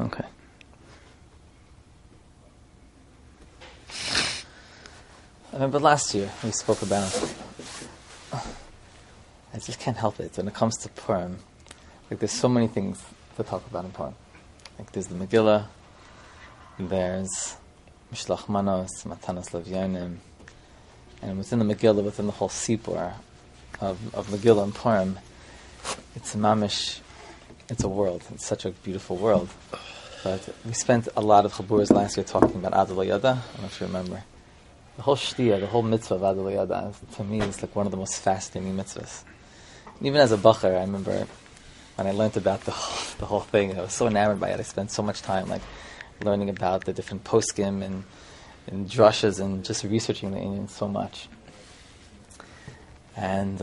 Okay. I remember last year we spoke about, I just can't help it, when it comes to Purim, like there's so many things to talk about in Purim. Like there's the Megillah, there's Mishlach Manos, Matanas Levyanim, and within the Megillah, within the whole Sipur of Megillah and Purim, it's mamish, it's a world. It's such a beautiful world. But we spent a lot of Chaburas last year talking about Adal Yada. I don't know if you remember. The whole Shtiya, the whole mitzvah of Adal Yada, to me, is like one of the most fascinating mitzvahs. And even as a bacher, I remember when I learned about the whole thing, I was so enamored by it. I spent so much time like learning about the different poskim and drushes and just researching the Indian so much. And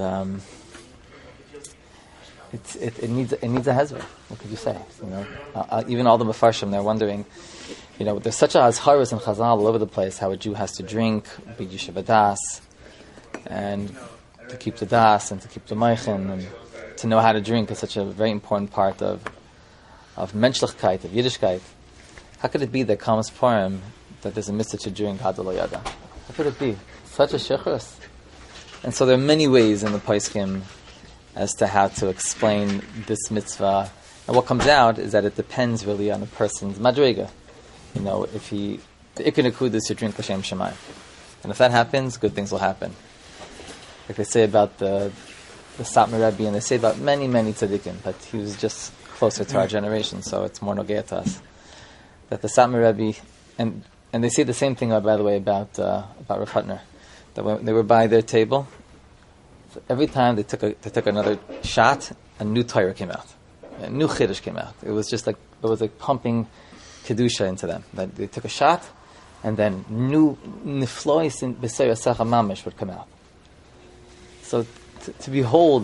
it needs a hezbollah. What could you say? You know, even all the Mefarshim, they're wondering. You know, there's such a azharas and chazal all over the place. How a Jew has to drink, be yeshiva das, and to keep the das and to keep the meichin, and to know how to drink is such a very important part of menschlichkeit, of Yiddishkeit. How could it be that comes Purim that there's a mitzvah to drink Adal Yada? How could it be? Such a shechus. And so there are many ways in the Poskim as to how to explain this mitzvah. And what comes out is that it depends really on a person's madrega. You know, if the Ikar Nakud is to drink L'Shem Shemayim. And if that happens, good things will happen. Like they say about the Satmar Rebbe, and they say about many, many tzaddikim, but he was just closer to our generation, so it's more nogea to us. That the Satmar Rebbe, and they say the same thing, by the way, about Rav Hutner. That when they were by their table, so every time they took another shot, a new Torah came out. A new Chiddush came out. It was just like, it was like pumping Kedusha into them. That they took a shot, and then new Niflois in B'Seir Asecha Mamish would come out. So to behold,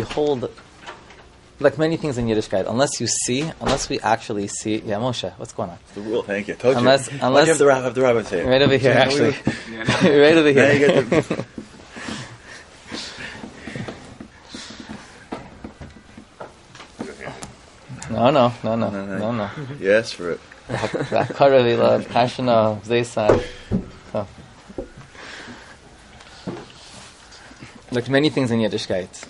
like many things in Yiddishkeit, unless we actually see, yeah, Moshe, what's going on? It's the rule, thank you. Told unless you have the rabbi say it. Right over here, actually. Right over here. No. Yes, for it. Like many things in Yiddishkeit,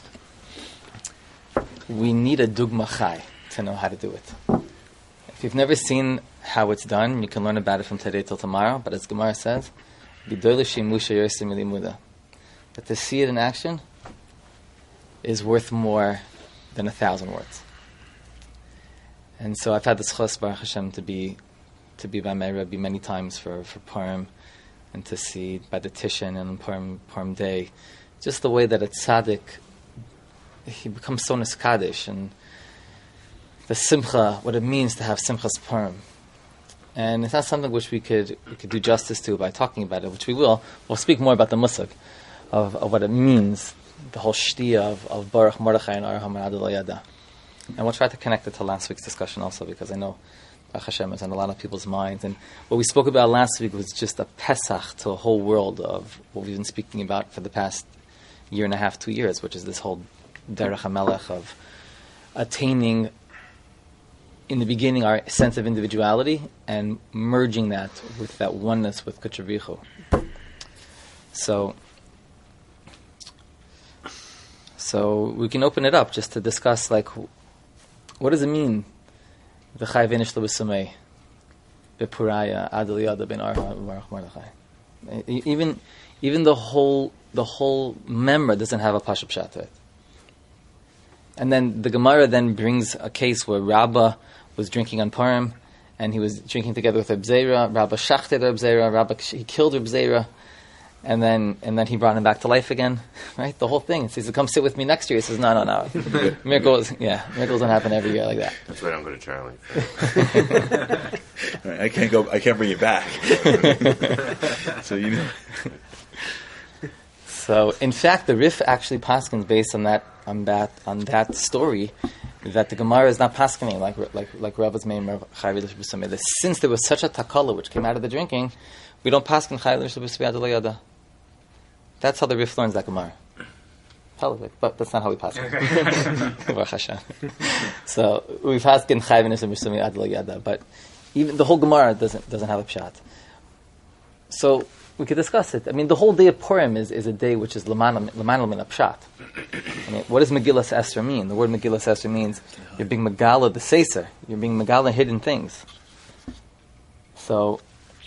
we need a dugma chai to know how to do it. If you've never seen how it's done, you can learn about it from today till tomorrow. But as Gemara says, that to see it in action is worth more than 1,000 words. And so I've had the schos Baruch Hashem to be by my Rebbe many times for Purim, and to see by the Tishin and Purim Day, just the way that a tzaddik, he becomes so niskadish, and the simcha, what it means to have simchas Purim. And it's not something which we could do justice to by talking about it, which we will. We'll speak more about the musag of what it means, the whole shtiya of Baruch Mordechai and Arham and Adal Yada. And we'll try to connect it to last week's discussion also, because I know Baruch Hashem is on a lot of people's minds. And what we spoke about last week was just a pesach to a whole world of what we've been speaking about for the past year and a half, 2 years, which is this whole derech HaMelech of attaining, in the beginning, our sense of individuality and merging that with that oneness with Kodesh B'richu. So we can open it up just to discuss, like, what does it mean? The Chai V'Nish L'B'Sumei, B'Puraya, Adal Yada Ben Arha Baruch Mordechai. Even the whole memra doesn't have a pashup pshat to it. And then the Gemara then brings a case where Rabbah was drinking on Purim, and he was drinking together with Reb Zera. Rabbah shachted Reb Zera. He killed Reb Zera, and then he brought him back to life again. Right, the whole thing. He says, "Come sit with me next year." He says, "No. Miracles don't happen every year like that." That's why I don't go to Charlie. Right, I can't bring you back. So you know. So, in fact, the Rif actually paskins based on that story, that the Gemara is not paskening like Rabba's main Chai V'Nish L'B'Sumei. Since there was such a takala which came out of the drinking, we don't paskin Chai V'Nish L'B'Sumei Adal Yada. That's how the Rif learns that Gemara. Probably, but that's not how we pass it. Baruch Hashem. So we pass in Chayv and Mishsumi Ad Lo Yada, but even the whole Gemara doesn't have a pshat. So we could discuss it. I mean, the whole day of Purim is a day which is L'manal Min Pshat. I mean, what does Megillas Esther mean? The word Megillas Esther means you're being Megala the Seser. You're being Megala hidden things. So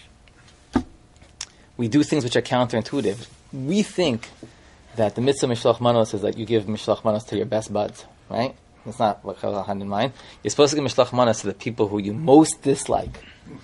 we do things which are counterintuitive. We think that the mitzvah Mishloach Manos is like you give Mishloach Manos to your best buds, right? That's not what Chazal had in mind. You're supposed to give Mishloach Manos to the people who you most dislike.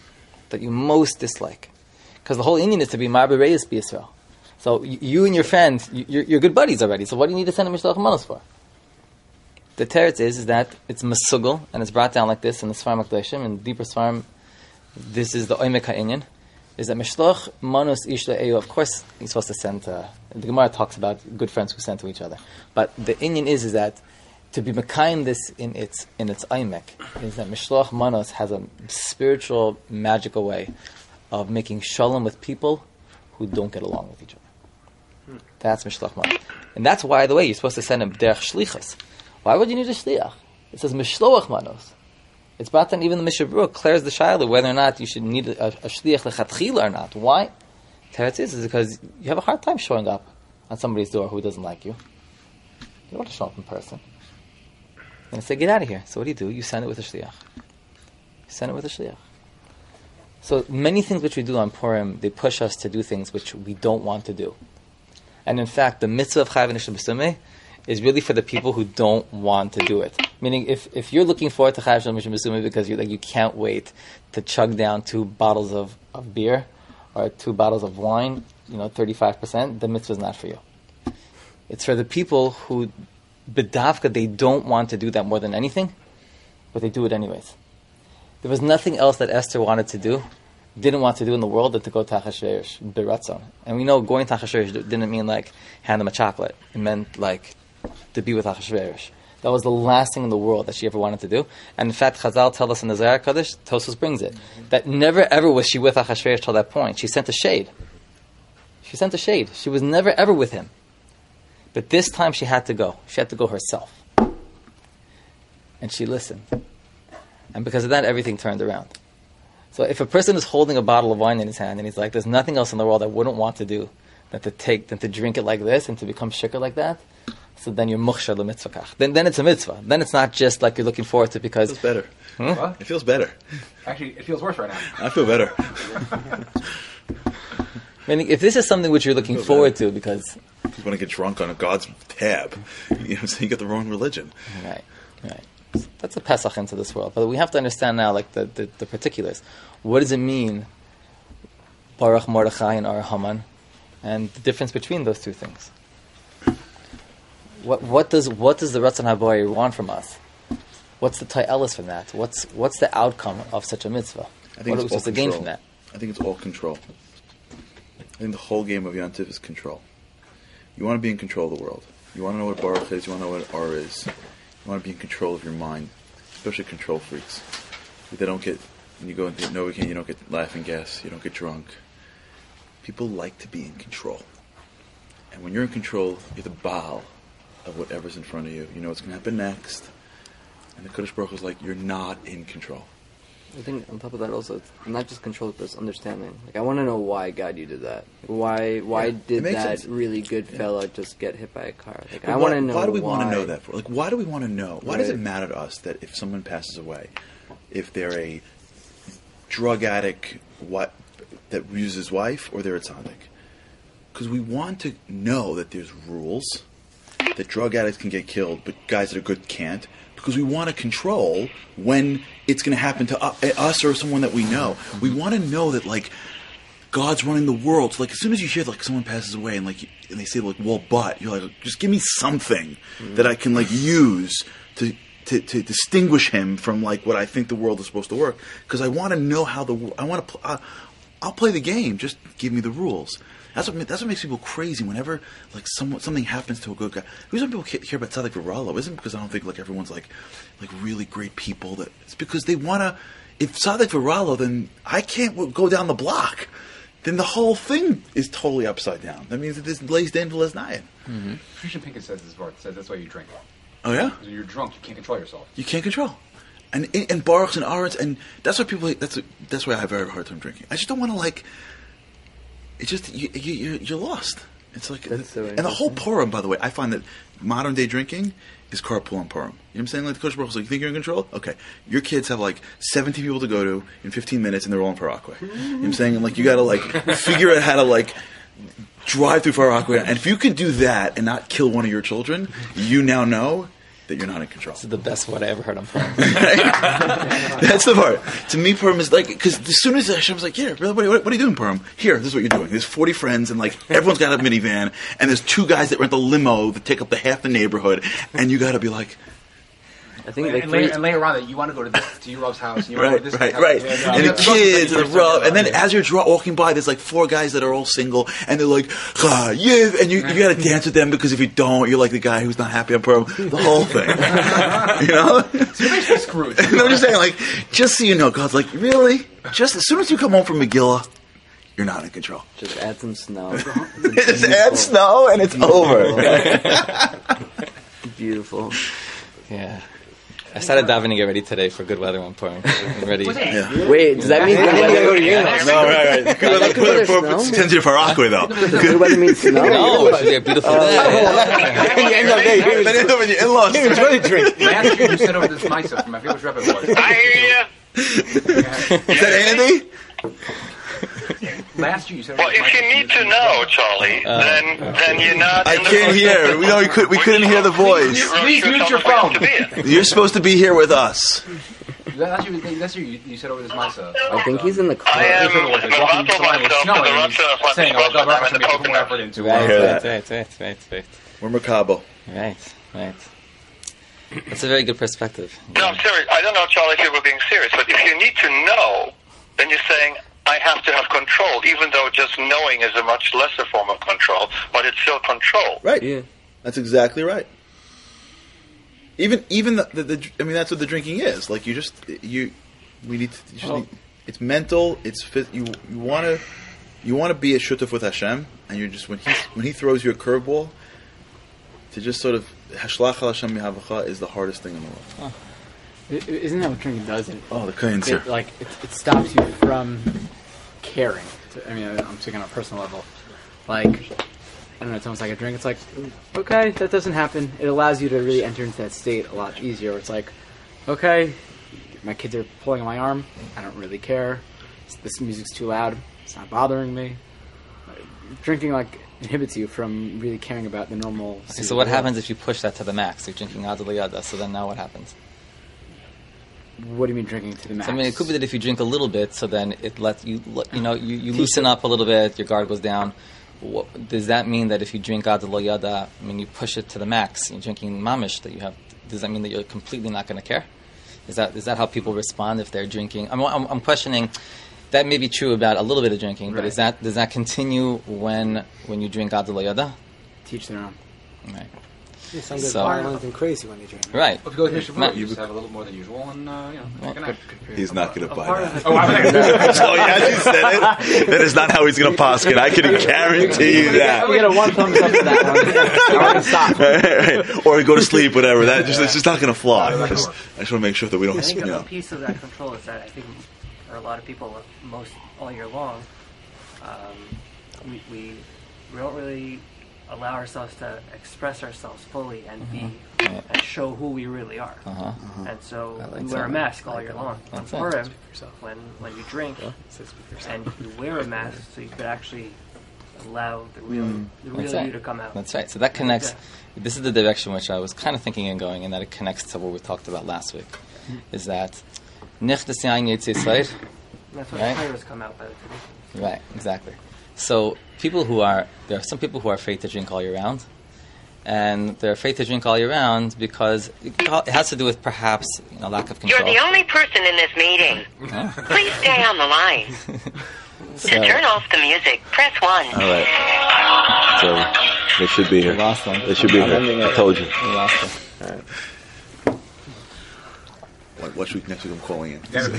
Because the whole Indian is to be Marbe Reyes B'Yisrael. So you and your friend, you're good buddies already. So what do you need to send a Mishloach Manos for? The teretz is that it's Mesugel, and it's brought down like this in the Sfarim HaKadoshim, in the deeper Sfarim, this is the Oimek HaInyan, is that Mishloach Manos Ishla Eyu, of course, he's supposed to send the Gemara talks about good friends who send to each other. But the Inyan is that to be Mekayim this in its Oimek, is that Mishloach Manos has a spiritual, magical way of making shalom with people who don't get along with each other. That's Mishloach Manos. And that's why, the way, you're supposed to send him derech shlichus. Why would you need a shliach? It says Mishloach Manos. It's brought down, even the Mishnah Berurah clears the shayla whether or not you should need a shliach lechatchila or not. Why? Teretz is because you have a hard time showing up on somebody's door who doesn't like you. You don't want to show up in person. And say, get out of here. So what do? You send it with a shliach. So many things which we do on Purim, they push us to do things which we don't want to do. And in fact, the mitzvah of Chayv Nishla B'Sumeh is really for the people who don't want to do it. Meaning, if you're looking forward to Chayv Nishla B'Sumeh because you can't wait to chug down 2 bottles of beer or 2 bottles of wine, 35%, the mitzvah is not for you. It's for the people who, b'davka, they don't want to do that more than anything, but they do it anyways. There was nothing else that Esther wanted to do, didn't want to do in the world than to go to Achashverosh, b'ratzon. And we know going to Achashverosh didn't mean hand him a chocolate. It meant to be with Achashverosh. That was the last thing in the world that she ever wanted to do. And in fact, Chazal tell us in the Zohar Kodesh, Tosfos brings it, that never ever was she with Achashverosh till that point. She sent a shade. She was never ever with him. But this time she had to go. She had to go herself. And she listened. And because of that, everything turned around. So if a person is holding a bottle of wine in his hand and he's like, there's nothing else in the world I wouldn't want to do than to drink it like this and to become shikar like that, so then you're mukhshar l'mitzvah. Then it's a mitzvah. Then it's not just like you're looking forward to because... It feels better. What? It feels better. Actually, it feels worse right now. I feel better. Meaning, if this is something which you're looking forward to because... You want to get drunk on a God's tab. You got the wrong religion. Right. That's a Pesach into this world. But we have to understand now, the particulars. What does it mean, Baruch Mordechai and Ar Haman, and the difference between those two things? What does the Ratzon HaBorei want from us? What's the ta'elis from that? What's the outcome of such a mitzvah? I think what are we supposed to gain from that? I think it's all control. I think the whole game of Yom Tov is control. You want to be in control of the world. You want to know what Baruch is. You want to know what Ar is. You want to be in control of your mind, especially control freaks. They don't get, when you go into Novocaine, you don't get laughing gas, you don't get drunk. People like to be in control. And when you're in control, you're the Baal of whatever's in front of you. You know what's going to happen next. And the Kodesh Baruch Hu is like, you're not in control. I think on top of that also, it's not just control, but it's understanding. I want to know why, God, you did that. Why did that sense. Really good fella just get hit by a car? I want to know why. Why do we want to know that for? Why do we want to know? Why does it matter to us that if someone passes away, if they're a drug addict that uses his wife, or they're a tzaddik? Because we want to know that there's rules, that drug addicts can get killed, but guys that are good can't. Because we want to control when it's going to happen to us or someone that we know. We want to know that, God's running the world. So, as soon as you hear, someone passes away and they say, well, but, you're like, just give me something that I can, use to distinguish him from, what I think the world is supposed to work. Because I want to know how I'll play the game. Just give me the rules. That's what makes people crazy. Whenever something happens to a good guy, the reason people hear about Tzaddik V'Ralo isn't because I don't think everyone's really great people. It's because they want to. If Tzaddik V'Ralo, then I can't go down the block. then the whole thing is totally upside down. That means that this lays down to Lesnayan. Christian Pincus says this word. Says that's why you drink. Oh yeah, Because when you're drunk, you can't control yourself. you can't control. And Baruchs and Arons, and that's why people. That's why I have a very hard time drinking. I just don't want to like. It's just you're lost. It's like, That's so and the whole Purim, by the way, I find that modern day drinking is carpool on Purim. You know what I'm saying? Like the Kosh Baruch Hu's like, you think you're in control? Okay, your kids have like 17 people to go to in 15 minutes, and they're all in Far Rockaway. You know what I'm saying? And like you got to like figure out how to like drive through Far Rockaway, and if you can do that and not kill one of your children, you now know that you're not in control. This is the best word I ever heard on Purim. That's the part. To me, Purim is like, because as soon as Hashem's like, yeah, really, what are you doing, Purim? Here, this is what you're doing. There's 40 friends, and like everyone's got a minivan, and there's 2 guys that rent the limo that take up the half the neighborhood, and you got to be like, I think And later on, that you want to go to your Rob's house, and you want to go to this right. house. And the kids and the rub, and then as you're walking by, there's like 4 guys that are all single, and they're like, yeah, and you got to dance with them because if you don't, you're like the guy who's not happy on Purim. The whole thing, you know. So you're basically screwed. And I'm just saying, like, just so you know, God's like, really? Just as soon as you come home from Megillah, you're not in control. just add some snow. Just add snow, and it's over. Beautiful. Yeah. I started davening already today for good weather on Purim. I'm ready. Yeah. Wait, does that mean good weather? No, right. Good weather snow? sends you to Far Rockaway, though. Good weather means snow? No, it should be a beautiful day. Then you end up with your in-laws. Last year you said over this myself, my favorite rep it was. I hear you. Is that Andy? Last year you said Well, over this if you need to know, Charlie, then you're not. I in the can't hear. We couldn't hear the voice. Please mute your phone. You're supposed to be here with us. Last year you said over this myself. I think he's in the car. I am Mavatal myself to the Ratzah of Saying, Latin oh, God, I'm in the we're putting Pokemon. effort into Right, it. right. We're Makabo. Right. That's a very good perspective. No, I'm serious. I don't know, Charlie, if you were being serious, but if you need to know, then you're saying, I have to have control, even though just knowing is a much lesser form of control, but it's still control. Right. Yeah. That's exactly right. Even the I mean, that's what the drinking is. Like it's mental. It's you want to be a shutuf with Hashem, and you're just when he throws you a curveball, to just sort of hashlach al Hashem mi'havacha is the hardest thing in the world. Oh. Isn't that what drinking does? It Kain's here. it stops you from caring. I'm speaking on a personal level. Like, I don't know, it's almost like a drink. It's like, okay, that doesn't happen. It allows you to really enter into that state a lot easier. Where it's like, okay, my kids are pulling on my arm. I don't really care. This music's too loud. It's not bothering me. Drinking inhibits you from really caring about the normal. Okay, so what happens if you push that to the max? You're drinking Adal Yada, so then now what happens? What do you mean drinking to the max? So, it could be that if you drink a little bit, so then it lets you, you loosen up a little bit, your guard goes down. Does that mean that if you drink Adal Yada, you push it to the max, you're drinking mamish, that you have, does that mean that you're completely not going to care? Is that how people respond if they're drinking? I'm questioning, that may be true about a little bit of drinking, but Right. does that continue when you drink Adal Yada? Teach their own. Right. You sound good, So- violent and crazy when you drink. Right. If you go to Mishnah Matt, Berurah, you just have a little more than usual, and good night. He's not going to buy that. Oh, I'm So as you said it, that is not how he's going to poskin. I can guarantee you that. We get a 1 thumbs up for that one. I want to stop. Right. Or go to sleep, whatever. It's just not going to fly. I just want to make sure that we don't. I think a piece of that control is that I think for a lot of people, all year long, we don't really allow ourselves to express ourselves fully and be and show who we really are. And so I like we wear a that. mask all year long. On That's it. Purim, when you drink and you wear a mask, so you could actually allow the real That's you right. to come out. That's right. So that connects. This is the direction which I was kind of thinking and going, and that it connects to what we talked about last week. Is that Nichtas Yain Yetzi Yisrael? And that's when Right. the flavors come out by the tradition. Right. Exactly. So there are some people who are afraid to drink all year round, and they're afraid to drink all year round because it has to do with perhaps lack of You're control. the only person in this meeting. Please stay on the line. So, To turn off the music, press 1. All right. So they should be we here. lost them. They should be here. I told you. We lost them. watch week next week. I'm calling in.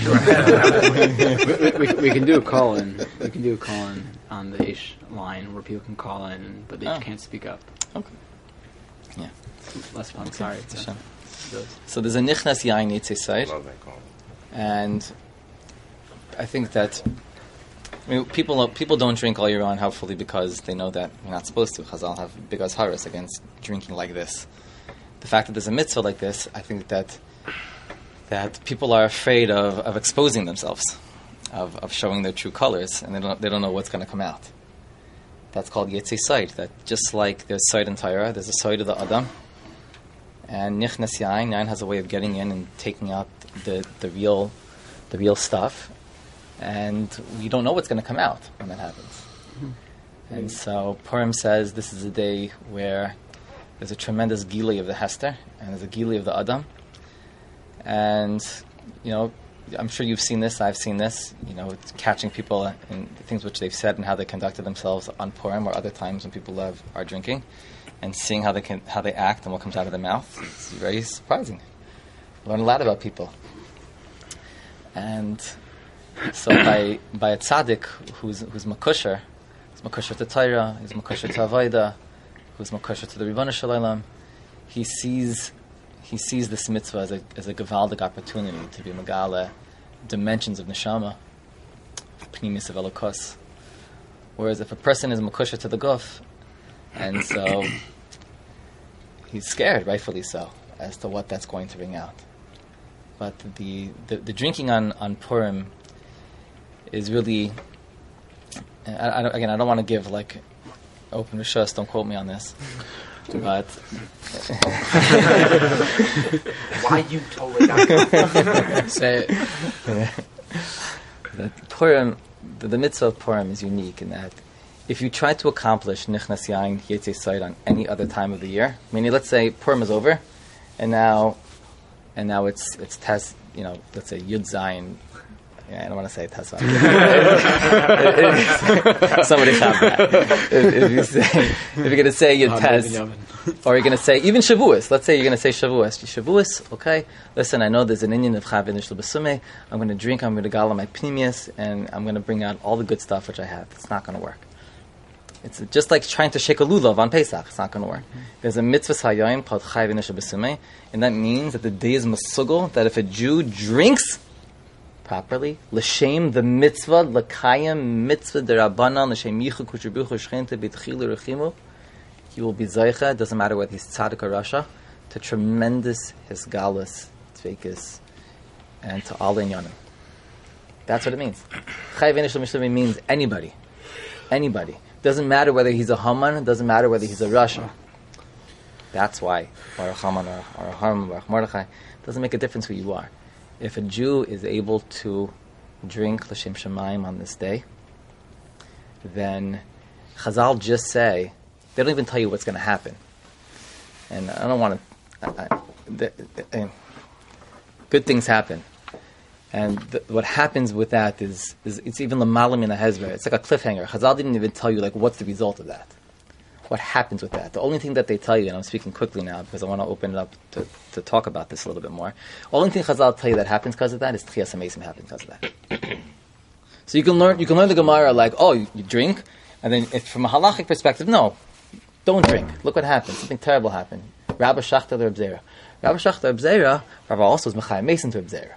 we can do a call in. We can do a call in on the Ish line where people can call in, but they can't speak up. Okay. Yeah. Less fun. Sorry. So there's a nichnas yain yitzei side, and I think that people don't drink all year round, hopefully, because they know that you're not supposed to. Chazal have big azharas against drinking like this. The fact that there's a mitzvah like this, I think that people are afraid of exposing themselves, of showing their true colors, and they don't know what's going to come out. That's called yitzei side. That just like there's side in Torah, there's a side of the Adam, and nichnas yain has a way of getting in and taking out the real stuff. And you don't know what's going to come out when that happens. Mm-hmm. And so Purim says this is a day where there's a tremendous gili of the Hester and there's a gili of the Adam. And, I'm sure you've seen this, I've seen this, it's catching people in things which they've said and how they conducted themselves on Purim or other times when people are drinking, and seeing how they act and what comes out of their mouth. It's very surprising. Learn a lot about people. And so by a tzaddik who's makusher, he's makusher to Torah, he's makusher to Avodah, who's makusher to the Ribono Shel Olam, he sees this mitzvah as a gevaldik opportunity to be megala dimensions of neshama, pnimis of Elokos. Whereas if a person is makusher to the guf, and so he's scared, rightfully so, as to what that's going to bring out. But the drinking on Purim is really, I don't want to give open rishus, don't quote me on this, but why you totally got say that Purim, the mitzvah of Purim is unique in that if you try to accomplish nichnas yain yitzei side on any other time of the year, meaning let's say Purim is over, and now it's Tes, let's say Yud Zayin. I don't want to say Tesva. Somebody have that. If you're going to say Yud Tes, or you're going to say even Shavuos. Let's say you're going to say Shavuos. Shavuos, okay. Listen, I know there's an Indian of Chav Inish L'Basume. I'm going to drink. I'm going to gala my pnimius, and I'm going to bring out all the good stuff which I have. It's not going to work. It's just like trying to shake a lulav on Pesach. It's not going to work. There's a mitzvah hayom called Chav Inish L'Basume, and that means that the day is masugel, that if a Jew drinks properly, l'shem the mitzvah, l'kayim mitzvah derabanan, l'shem yichu kushrubuchu shchente b'tchilu rechimu, he will be zaycha, doesn't matter whether he's tzaddik or rasha, to tremendous hisgalus, tzveikis, and to all inyanim. That's what it means. Chayav inish l'mishlim means anybody. Doesn't matter whether he's a Haman, doesn't matter whether he's a rasha. That's why, or a Haman, or a Haman, or a Mordechai, doesn't make a difference who you are. If a Jew is able to drink l'shem shamayim on this day, then Chazal just say, they don't even tell you what's going to happen. And I don't want to... good things happen. And what happens with that is it's even l'malam in a hezber. It's like a cliffhanger. Chazal didn't even tell you what's the result of that. What happens with that? The only thing that they tell you, and I'm speaking quickly now because I want to open it up to talk about this a little bit more. The only thing Chazal tell you that happens because of that is Tchias HaMesim happens because of that. So you can learn the Gemara you drink, and then from a halachic perspective, no, don't drink. Look what happened. Something terrible happened. Rabbi Shachta the Reb Zera. Rabbi Shachta Reb Zera, Rabbi also is Mechayim Mason to Reb Zera.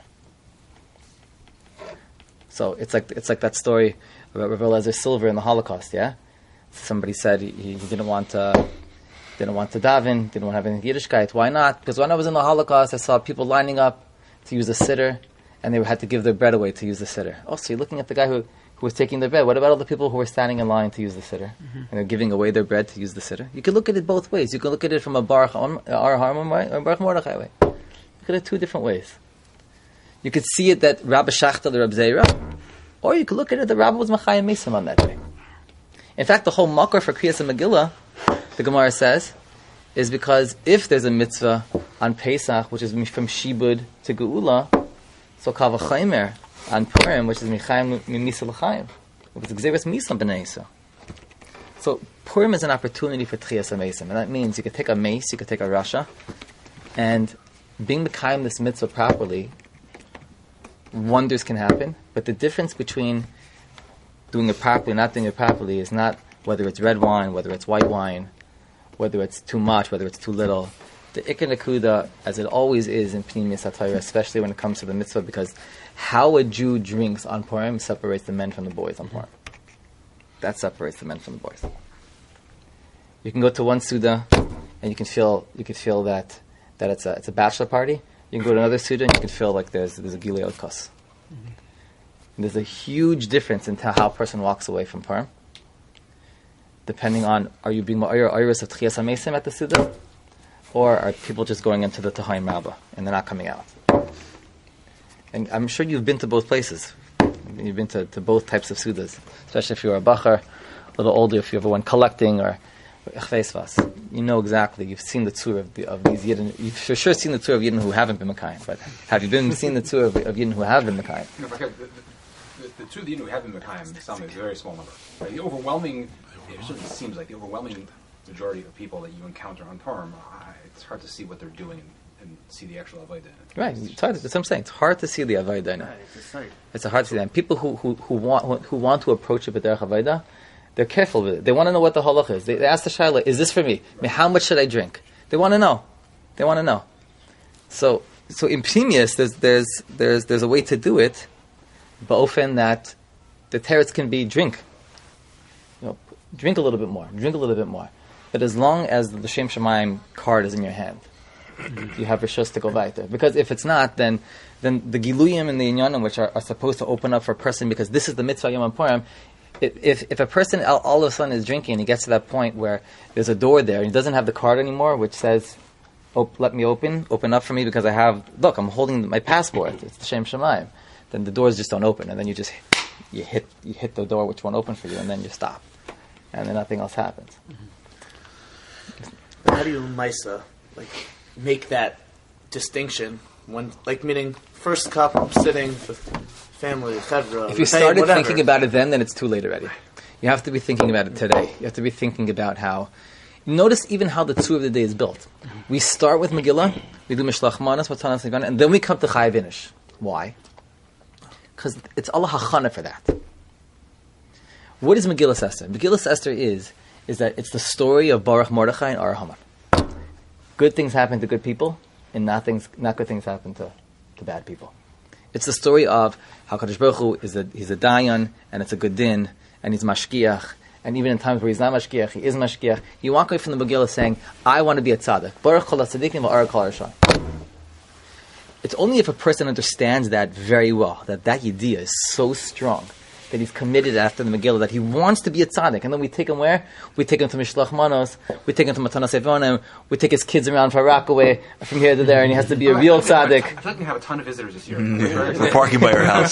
So it's like that story about Rabbi Eliezer Silver in the Holocaust, yeah? Somebody said he didn't want to daven, didn't want to have any Yiddishkeit. Why not? Because when I was in the Holocaust, I saw people lining up to use the siddur, and they had to give their bread away to use the siddur. Oh, so you're looking at the guy who was taking their bread. What about all the people who were standing in line to use the siddur? Mm-hmm. And they're giving away their bread to use the siddur? You can look at it both ways. You can look at it from a Baruch Harmon way or Baruch Mordechai way. Look at it two different ways. You could see it that Rabbi Shachta the Reb Zera, or you could look at it that Rabbi was Machayim Mesim on that day. In fact, the whole makor for Kriyas Megillah, the Gemara says, is because if there's a mitzvah on Pesach, which is from Shibud to Geula, so Kal V'chaimer on Purim, which is Michayim Misa L'chaim, which is Gzeres Misa B'nei Yisrael. So Purim is an opportunity for Tchias HaMesim, and that means you could take a mace, you could take a rasha, and being Mekayim this mitzvah properly wonders can happen, but the difference between doing it properly and not doing it properly is not whether it's red wine, whether it's white wine, whether it's too much, whether it's too little. The Ikar Nakuda, as it always is in Pnimius HaTorah, especially when it comes to the mitzvah, because how a Jew drinks on Purim separates the men from the boys on Purim. That separates the men from the boys. You can go to one Suda and you can feel that it's a bachelor party. You can go to another Suda and you can feel like there's a Gilei Kos. There's a huge difference in how a person walks away from Purim, depending on, are you being Ma'ayir of Tchias HaMesim at the Suda, or are people just going into the Tahayim Rabbah and they're not coming out? And I'm sure you've been to both places. You've been to both types of Sudas, especially if you're a Bachar, a little older, if you ever went collecting, or Echveisvas. You know exactly. You've seen the tour of these Yidden. You've for sure seen the tour of Yidden who haven't been Mekayim. But have you seen the tour of Yidden who have been Mekayim? The two of the Yidden who have been Mekayim is a very small number. Right? The overwhelming, it certainly seems like the overwhelming majority of people that you encounter on Purim, it's hard to see what they're doing and see the actual Avodah. Right, it's hard. That's what I'm saying. It's hard to see the Avodah in it. It's hard to see that. And people who want to approach it with their Avodah, they're careful with it. They want to know what the halach is. They ask the shayla, "Is this for me? I mean, how much should I drink?" They want to know. So in Pnimius, there's a way to do it, but often that the teretz can be drink. Drink a little bit more. But as long as the Shem Shemaim card is in your hand, you have rishus to go weiter. Because if it's not, then the Giluyim and the Inyanim, which are supposed to open up for a person, because this is the mitzvah Yom HaPurim, if a person all of a sudden is drinking and he gets to that point where there's a door there and he doesn't have the card anymore, which says, let me open up for me because I'm holding my passport, it's the Shem Shemaim, then the doors just don't open, and then you hit the door which won't open for you, and then you stop, and then nothing else happens. But how do you make that distinction when, meaning first cup, I'm sitting with family, chevra. If you started thinking about it then it's too late already. You have to be thinking about it today. You have to be thinking about how. Notice even how the tour of the day is built. We start with Megillah, we do Mishlach Manas, Matanas Nivan, and then we come to Chayav Inish. Why? Because it's Allah Hachana for that. What is Megillah Esther? Megillah Esther is that it's the story of Baruch Mordechai and Ar Haman. Good things happen to good people, and not good things happen to bad people. It's the story of how Kadosh Baruch Hu he's a dayan, and it's a good din, and he's mashkiach, and even in times where he's not mashkiach, he is mashkiach. You walk away from the Megillah saying, I want to be a tzaddik. Baruch kol tzaddikim v'ara kol rashaim. It's only if a person understands that very well, that idea is so strong, that he's committed after the Megillah, that he wants to be a tzaddik. And then we take him where? We take him to Mishlach Manos, we take him to Matanas Evonim, we take his kids around for Rockaway, from here to there, and he has to be a real tzaddik. I feel like we have a ton of visitors this year. We're parking by your house.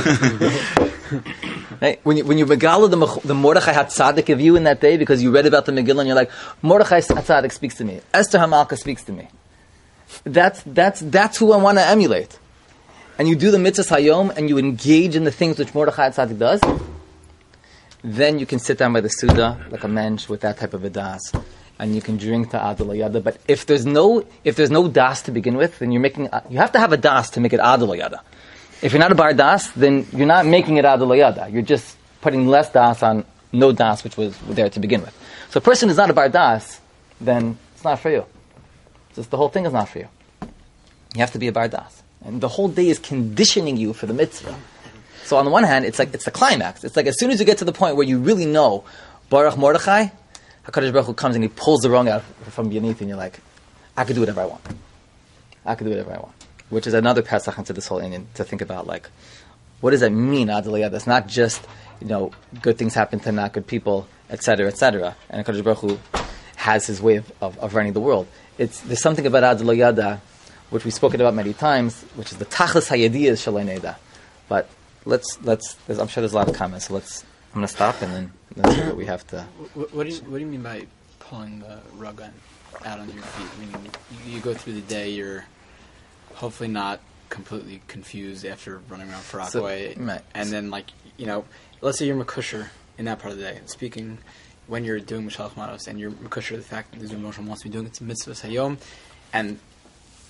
Right? When you Megala the Mordechai HaTzadik of you in that day, because you read about the Megillah and you're like, Mordechai HaTzadik speaks to me, Esther HaMalka speaks to me. That's who I want to emulate. And you do the mitzvahs hayom, and you engage in the things which Mordechai HaTzadik does, then you can sit down by the Suda like a mensch with that type of a das, and you can drink to Adul Yada. But if there's no das to begin with, then you have to have a das to make it Adul Yada. If you're not a bar das, then you're not making it Adul Yada. You're just putting less das on no das which was there to begin with. So a person who's not a bar das, then it's not for you. Just the whole thing is not for you. You have to be a bar das. And the whole day is conditioning you for the mitzvah. So on the one hand, it's the climax. It's like as soon as you get to the point where you really know Baruch Mordechai, HaKadosh Baruch Hu comes and he pulls the rung out from beneath, and you're like, I could do whatever I want. Which is another Pesach into this whole Indian to think about, what does that mean, Adul Yada? It's not just, good things happen to not good people, etc., etc. And HaKadosh Baruch Hu has his way of running the world. There's something about Adul Yada which we've spoken about many times, which is the Tachlis Hayadiyah Shalei Neda. But I'm sure there's a lot of comments, so I'm going to stop and then see what we have to... What do you mean by pulling the rug out on your feet? I mean, you go through the day, you're hopefully not completely confused after running around for Rockaway, and then let's say you're Mekusher in that part of the day. Speaking when you're doing Mishalach Manos, and you're Mekusher the fact that the Moshe wants to be doing its mitzvahs hayom, and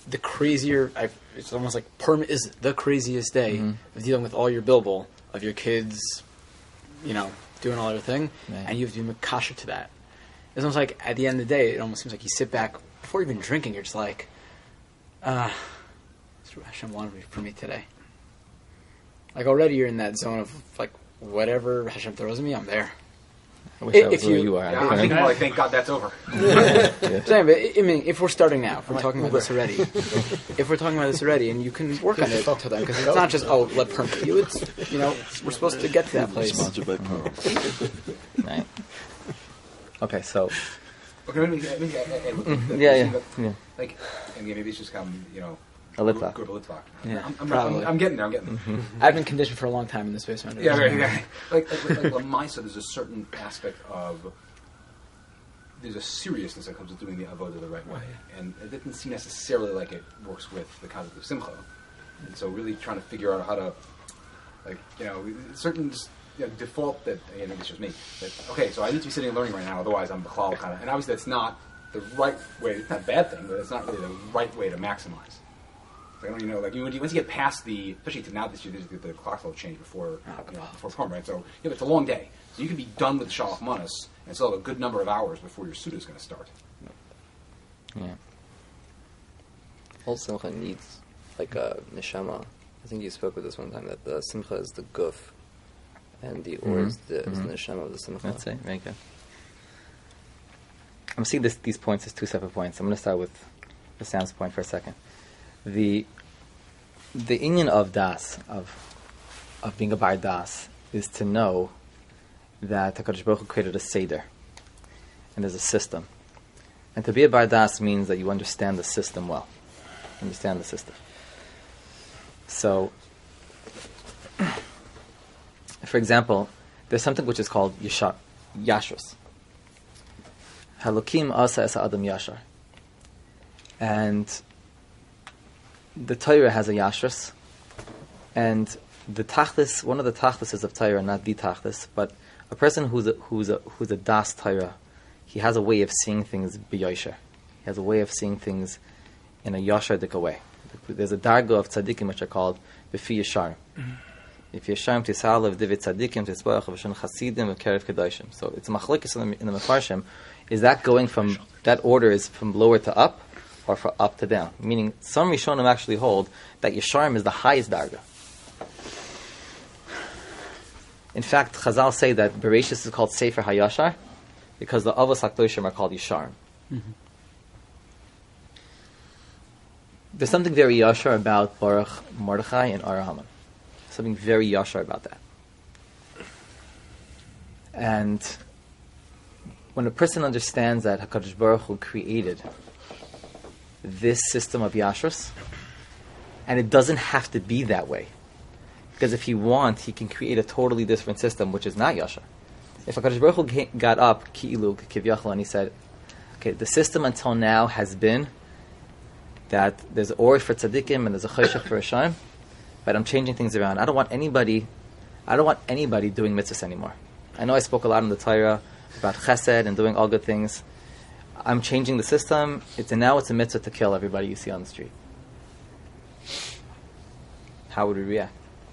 the crazier. It's almost like Purim is the craziest day of dealing with all your bilbil of your kids, doing all their thing, and you have to be makasher to that. It's almost like at the end of the day, it almost seems like you sit back before even drinking. You're just like, that's what Hashem wanted for me today. Like already you're in that zone of like whatever Hashem throws at me, I'm there. I wish that was where you are. Yeah, I'm thinking like, thank God that's over. Saying, but I mean, if we're starting now, if we're talking about this already, and you can work on it to them, because it's not just let Purim kill you. It's we're supposed to get to that place. Sponsored by Purim. Right. Okay, so. Okay, Yeah. Like, and maybe it's just come, A Litvak. Go to Litvak. Yeah, I'm getting there. I've been conditioned for a long time in this basement. Yeah, right. Like Lamaisa, there's a certain aspect of there's a seriousness that comes with doing the avodah the right way, and it didn't seem necessarily like it works with the concept of simcha. And so, really trying to figure out how to, certain default that maybe it's just me. That, okay, so I need to be sitting and learning right now, otherwise I'm b'chlal kind of. And obviously, that's not the right way. It's not a bad thing, but it's not really the right way to maximize. I don't even know, once you get past especially to now this year, the clocks will change before Purim, right? So, it's a long day. So you can be done with Shalach Manas and still have a good number of hours before your Suda is going to start. Yeah. Whole simcha needs, like a neshama. I think you spoke with this one time, that the simcha is the guf, and the or is the neshama of the simcha. That's it, very good. I'm seeing these points as two separate points. I'm going to start with the Sam's point for a second. The inyan of das, of being a bar das, is to know that HaKadosh Baruch Hu created a seder, and there's a system. And to be a bar das means that you understand the system well. Understand the system. So, for example, there's something which is called yashrus. Halokim asa es adam yashar. And the Torah has a yashrus, and the tachlis, one of the tachlises of Torah, not the tachlis, but a person who's a das Torah, he has a way of seeing things b'yosher. He has a way of seeing things in a yashardik way. There's a darga of tzaddikim which are called b'fi yasharim. If yasharim tisal of divit tzaddikim tisbarach of shon chasidim of kerev kedoshim. So it's machlokes in the mefarshim. Is that going from that order is from lower to up, or from up to down? Meaning, some Rishonim actually hold that Yesharim is the highest darga. In fact, Chazal say that Bereshis is called Sefer HaYashar because the Avos HaKdoshim are called Yesharim. There's something very Yashar about Baruch Mordechai and Ar Haman. Something very Yashar about that. And when a person understands that HaKadosh Baruch Hu created this system of yashrus, and it doesn't have to be that way, because if he wants, he can create a totally different system which is not yashar. If HaKadosh Baruch Hu got up ki'ilu kivyachol and he said, okay, the system until now has been that there's an or for tzaddikim and there's a choshech for Hashem, but I'm changing things around. I don't want anybody doing mitzvahs anymore. I know I spoke a lot in the Torah about chesed and doing all good things. I'm changing the system. Now it's a mitzvah to kill everybody you see on the street. How would we react?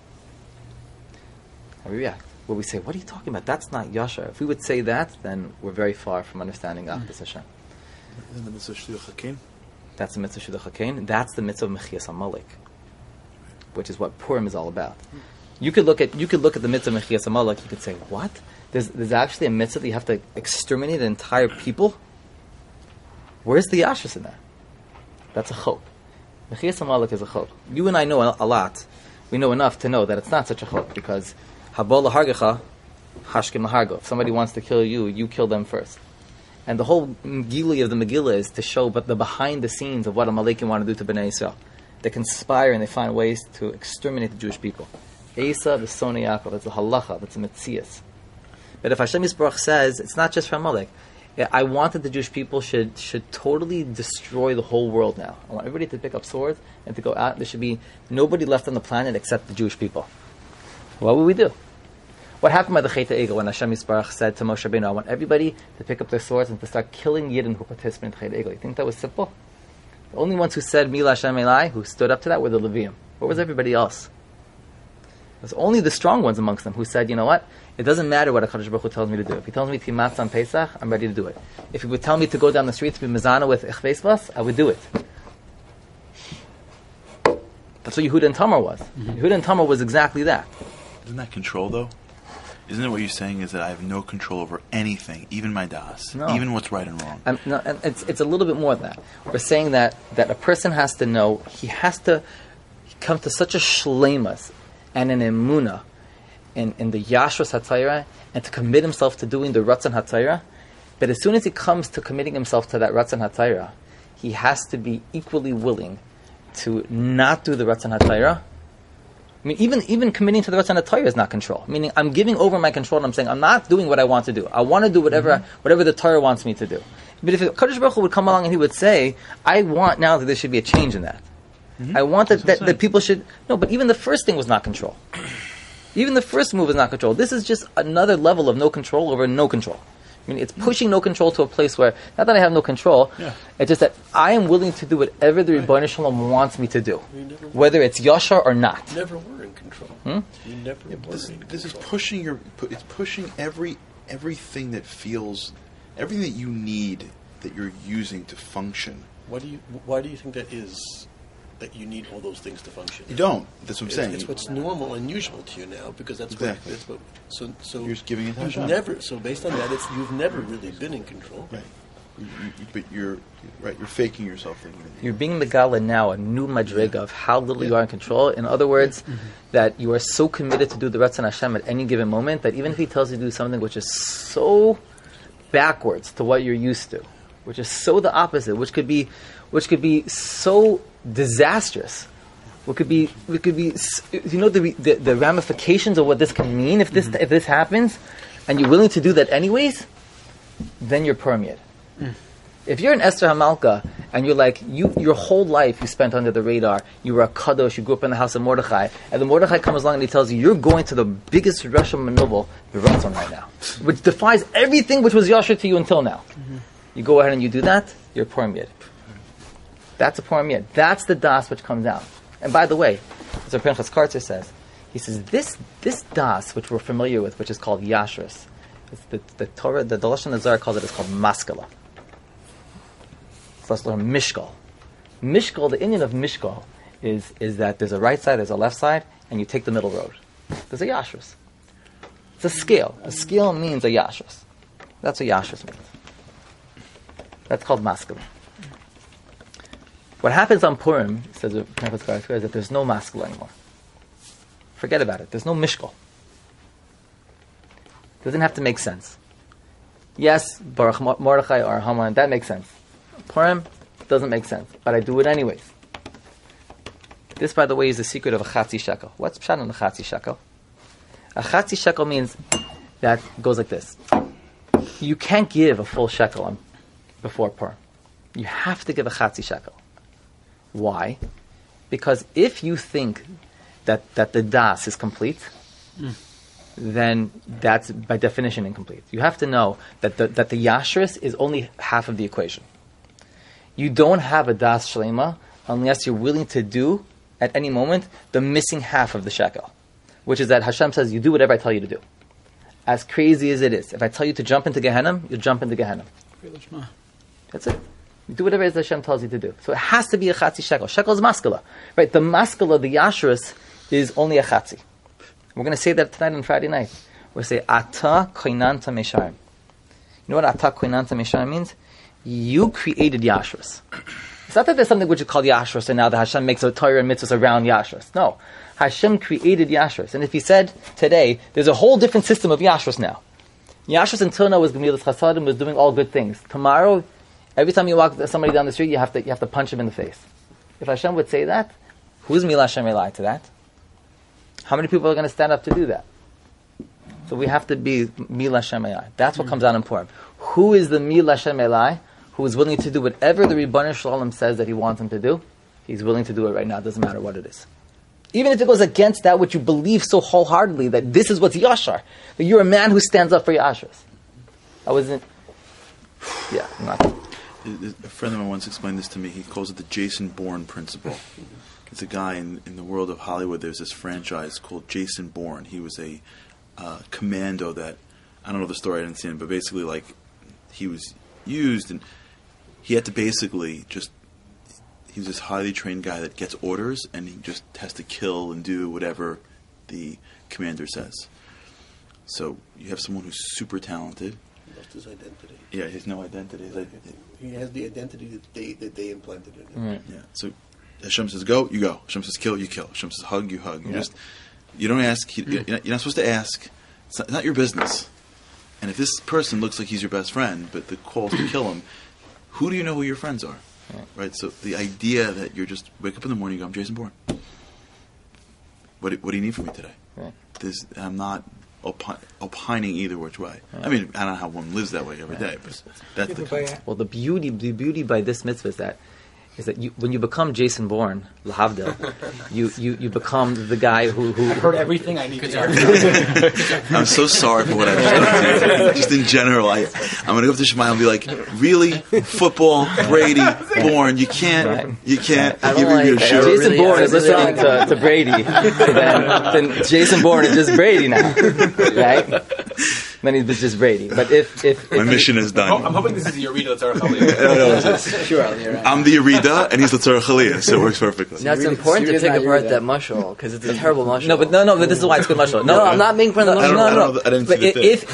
Would we say, what are you talking about? That's not yashar. If we would say that, then we're very far from understanding Achdus Hashem. Isn't the mitzvah shidduch hakein? That's the mitzvah shidduch hakein. That's the mitzvah of mechias hamalek, which is what Purim is all about. You could look at the mitzvah of mechias hamalek. You could say, what? There's actually a mitzvah that you have to exterminate an entire people? Where's the yashrus in that? That's a chok. Mechias hamalek is a chok. You and I know a lot. We know enough to know that it's not such a chok, because habol lahargecha, hashkim lahargo. If somebody wants to kill you, you kill them first. And the whole gili of the Megillah is to show but the behind the scenes of what Amalekim want to do to Bnei Yisrael. They conspire and they find ways to exterminate the Jewish people. Esa, the Soni Yaakov, that's the halacha, that's the metzias. But if Hashem Yisbarach says, it's not just for Amalek. I want that the Jewish people should totally destroy the whole world now. I want everybody to pick up swords and to go out. There should be nobody left on the planet except the Jewish people. What would we do? What happened by the Chet HaEgel when Hashem Yisbarach said to Moshe Rabbeinu, I want everybody to pick up their swords and to start killing Yidden who participate in Chet HaEgel? You think that was simple? The only ones who said Mila Hashem Elai, who stood up to that, were the Levium. What was everybody else? It was only the strong ones amongst them who said, you know what? It doesn't matter what HaKadosh Baruch Hu tells me to do. If he tells me to eat matzah on Pesach, I'm ready to do it. If he would tell me to go down the street to be mezana with Echveis Bas, I would do it. That's what Yehuda and Tamar was. Yehuda and Tamar was exactly that. Isn't that control, though? Isn't it what you're saying is that I have no control over anything, even my das, even what's right and wrong? No, and it's a little bit more than that. We're saying that a person has to know, he has to come to such a shleimas and an emunah in the Yashras HaTorah and to commit himself to doing the Ratzon HaTorah, but as soon as he comes to committing himself to that Ratzon HaTorah, he has to be equally willing to not do the Ratzon HaTorah. I mean, even committing to the Ratzon HaTorah is not control. Meaning, I'm giving over my control and I'm saying, I'm not doing what I want to do. I want to do whatever the Torah wants me to do. But if Kadosh Baruch Hu would come along and he would say, I want now that there should be a change in that. I want that people should... No, but even the first thing was not control. Even the first move is not control. This is just another level of no control over no control. I mean, it's pushing no control to a place where, not that I have no control, it's just that I am willing to do whatever the Rebbeinu Shalom wants me to do, whether it's Yashar or not. You never were in control. You never were in control. This is pushing it's pushing everything that feels, everything that you need, that you're using to function. Why do you think that is? That you need all those things to function. You don't. That's what I'm saying. It's what's normal and usual to you now because that's exactly. what. So you're just giving it to Hashem. Never. So based on that, you've never really been in control. Right. But you're right. You're faking yourself. You're being Megala now, a new madriga of how little you are in control. In other words, that you are so committed to do the Ratzon Hashem at any given moment that even if He tells you to do something which is so backwards to what you're used to, which is so the opposite, which could be so disastrous. What could be, you know, the ramifications of what this can mean if this happens, and you're willing to do that anyways, then you're permeated. If you're an Esther Hamalka and you're like your whole life you spent under the radar, you were a kadosh, you grew up in the house of Mordechai, and the Mordechai comes along and he tells you you're going to the biggest Rosh Manubal B'Ratzon right now, which defies everything which was Yashar to you until now. You go ahead and you do that, you're permeated. That's a Purim Yid. That's the das which comes out. And by the way, as Pinchas Kartzer says, he says this das which we're familiar with, which is called Yashras, the Torah, the Lashon Hazar calls it, is called Maskala. It's Mishkal. Mishkal, the Indian of Mishkal is that there's a right side, there's a left side, and you take the middle road. There's a Yashras. It's a scale. A scale means a Yashras. That's what Yashras means. That's called Maskala. What happens on Purim, says Pinchas Kartzer, is that there's no maskal anymore. Forget about it. There's no mishkal. It doesn't have to make sense. Yes, Baruch Mordechai or Haman, that makes sense. Purim doesn't make sense, but I do it anyways. This, by the way, is the secret of a chatzi shekel. What's pshat on a chatzi shekel? A chatzi shekel means that it goes like this. You can't give a full shekel before Purim. You have to give a chatzi shekel. Why? Because if you think that the das is complete, then that's by definition incomplete. You have to know that the yashris is only half of the equation. You don't have a das shlema unless you're willing to do at any moment the missing half of the shekel, which is that Hashem says you do whatever I tell you to do. As crazy as it is, if I tell you to jump into Gehenna, you jump into Gehenna. That's it. You do whatever it is Hashem tells you to do. So it has to be a chatzi shekel. Shekel is maskala. Right? The maskala, the yashris, is only a chatzi. We're going to say that tonight on Friday night. We'll say, Ata koinanta mesharim. You know what Ata koinanta mesharim means? You created yashris. It's not that there's something which is called yashris and now that Hashem makes a Torah and mitzvahs around yashris. No. Hashem created yashris. And if he said today, there's a whole different system of yashris now. Yashris until now was Gemilas Chasadim, was doing all good things. Tomorrow, every time you walk somebody down the street, you have to punch him in the face. If Hashem would say that, who's Mila Hashem Elai to that? How many people are going to stand up to do that? So we have to be Mila Hashem Elai. That's what comes out in Purim. Who is the Mila Hashem Elai who is willing to do whatever the Ribbon Shalom says that he wants him to do? He's willing to do it right now. It doesn't matter what it is. Even if it goes against that which you believe so wholeheartedly, that this is what's Yashar. That you're a man who stands up for Yashras. I wasn't... Yeah, I'm not... A friend of mine once explained this to me. He calls it the Jason Bourne principle. It's a guy in the world of Hollywood. There's this franchise called Jason Bourne. He was a commando that, I don't know the story, I didn't see him, but basically like he was used and he had to basically just, he was this highly trained guy that gets orders and he just has to kill and do whatever the commander says. So you have someone who's super talented. He lost his identity. Yeah, he has no identity. He has the identity that they implanted in him. Right. Yeah. So Hashem says go, you go. Hashem says kill, you kill. Hashem says hug, you hug. You don't ask. You're not supposed to ask. It's not your business. And if this person looks like he's your best friend, but the call is to kill him, who do you know who your friends are? Right. So the idea that you're just wake up in the morning, and go, I'm Jason Bourne. What do you need from me today? Right. I'm not opining either which way. Right. I mean, I don't know how one lives that way every day, but that's the concept. Well, the beauty by this mitzvah is that when you become Jason Bourne, lahavdil, you become the guy who I've heard everything I need to hear. I'm so sorry for what I've done. Just in general, I'm going to go up to Shemai and be like, really? Football, Brady, Bourne, you can't. I don't Give like Jason really, Bourne is listening to Brady. then Jason Bourne is just Brady now, right? Then he's just Brady. But if my mission is done. I'm hoping this is the Yerida L'Tzarech Aliyah. Sure, I'm the Yerida and he's the L'Tzarech Aliyah, so it works perfectly. Now it's important to take apart that mashal because it's a terrible mashal. No, but this is why it's good mashal. No, I'm not making fun of the mashal. I didn't see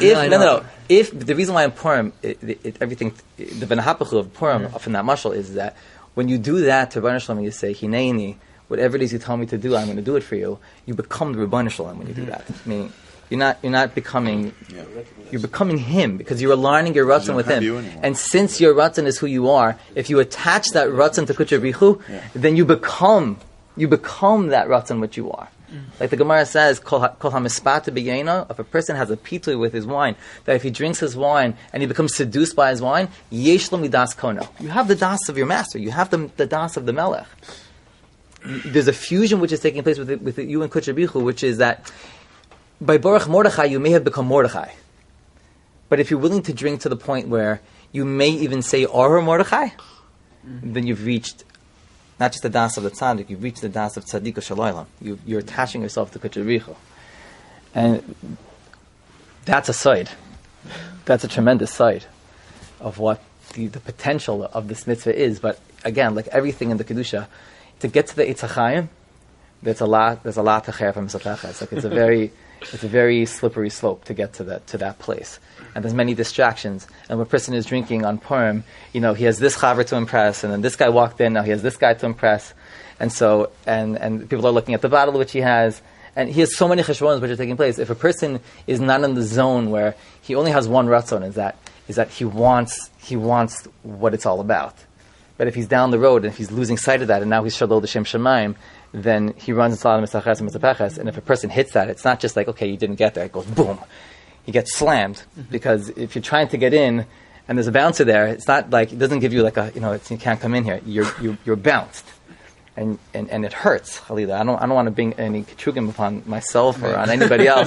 If the reason why in Purim, everything, the benahapachu of Purim from that mashal is that when you do that to Rebbeinu Shalom, you say Hineini, whatever it is you tell me to do, I'm going to do it for you. You become the Rebbeinu Shalom when you do that. Meaning, you're not becoming. You're becoming him because you're aligning your ratzon with him. And since your ratzon is who you are, if you attach that ratzon to Kutcher Brichu, then you become that ratzon which you are. Like the Gemara says, Kol hamispata b'yena, if a person has a pitui with his wine, that if he drinks his wine and he becomes seduced by his wine, yesh lo midas kono. You have the das of your master. You have the das of the melech. There's a fusion which is taking place with you and Kutcher Brichu, which is that by Baruch Mordechai, you may have become Mordechai. But if you're willing to drink to the point where you may even say Orah Mordechai, then you've reached not just the das of the tzaddik, you've reached the das of tzaddik shalaylam. You're attaching yourself to Kutcher Brichu. And that's a side. That's a tremendous side of what the potential of this mitzvah is. But again, like everything in the Kedusha, to get to the Eitz HaChaim, there's a lot to cher from Mitzvah. Like it's a very slippery slope to get to that place. And there's many distractions. And when a person is drinking on Purim, he has this chaver to impress, and then this guy walked in, now he has this guy to impress. And so, and people are looking at the bottle which he has, and he has so many cheshbonos which are taking place. If a person is not in the zone where he only has one ratzon, is that he wants what it's all about. But if he's down the road and if he's losing sight of that, and now he's shalol d'shem shemaim, then he runs into the mitzachas and mitzapeches. And if a person hits that, it's not just like, okay, you didn't get there. It goes boom. He gets slammed. Because if you're trying to get in and there's a bouncer there, it's not like, it doesn't give you like you can't come in here. You're bounced. And it hurts, Khalida. I don't want to bring any ketrugim upon myself or on anybody else.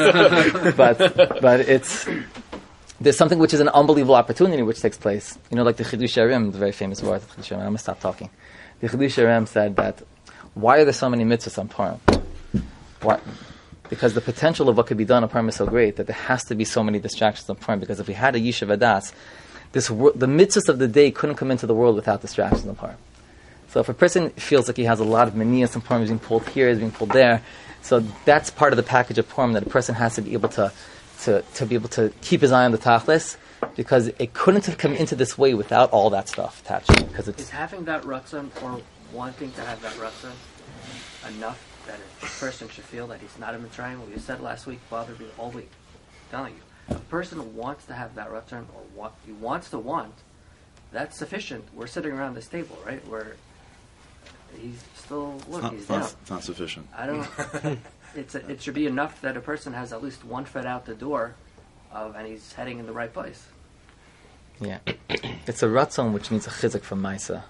but there's something which is an unbelievable opportunity which takes place. Like the Chidush Arim, the very famous word of Chidush Arim. I'm going to stop talking. The Chidush Arim said that, why are there so many mitzvahs on Purim? Why? Because the potential of what could be done on Purim is so great that there has to be so many distractions on Purim. Because if we had a Yishuv Adas, the mitzvahs of the day couldn't come into the world without distractions on Purim. So if a person feels like he has a lot of manias on Purim, he's being pulled here, he's being pulled there, so that's part of the package of Purim, that a person has to be able to be able to keep his eye on the tachlis, because it couldn't have come into this way without all that stuff attached. Is having that ratzon or wanting to have that ratzon enough that a person should feel that he's not a Mitzrayim? What you said last week bothered me all week. I'm telling you, a person who wants to have that ratzon or he wants to want, that's sufficient. We're sitting around this table, right? Where he's still he's down. It's not sufficient. I don't. It should be enough that a person has at least one foot out the door, and he's heading in the right place. Yeah, it's a ratzon which needs a chizuk from Maisa.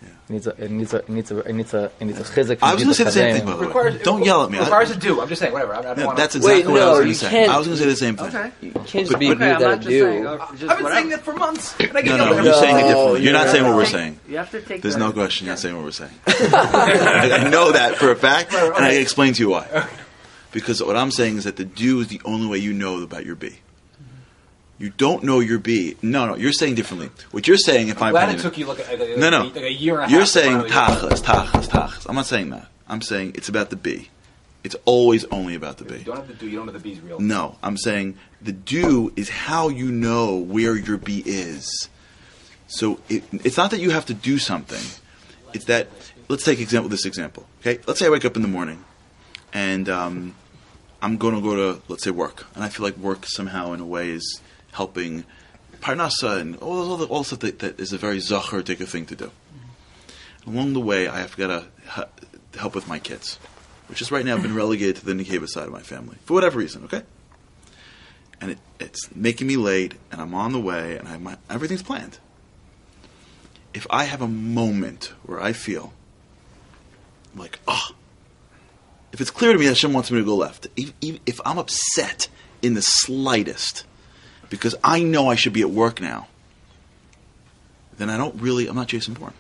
It needs a chizuk. I was going to say the same thing, by the way. Don't yell at me. Requires a do. I'm just saying, whatever. I don't want that's exactly what I was going to say. I was going to say the same thing. Okay. You can't just be Okay, I'm not just saying. I've been saying that for months. And I get No, yelled at. you're saying it differently. You're not saying what we're saying. You have to take. There's no question you're not saying what we're saying. I know that for a fact, and I can explain to you why. Because what I'm saying is that the do is the only way you know about your be. You don't know your B. No, you're saying differently. What you're saying, if I'm glad it took you like a year and a half. You're saying tachas. I'm not saying that. I'm saying it's about the B. It's always only about the B. You don't have the do. You don't know the B's real. No, I'm saying the do is how you know where your B is. So it's not that you have to do something. It's that, let's take this example. Okay, let's say I wake up in the morning, and I'm going to go to, let's say, work, and I feel like work somehow in a way is helping parnasa and all the stuff that is a very zachar-tika thing to do. Along the way, I have got to help with my kids, which is right now been relegated to the Nikeva side of my family for whatever reason. Okay, and it's making me late, and I'm on the way, and everything's planned. If I have a moment where I feel like, if it's clear to me that Hashem wants me to go left, if I'm upset in the slightest, because I know I should be at work now, then I'm not Jason Bourne.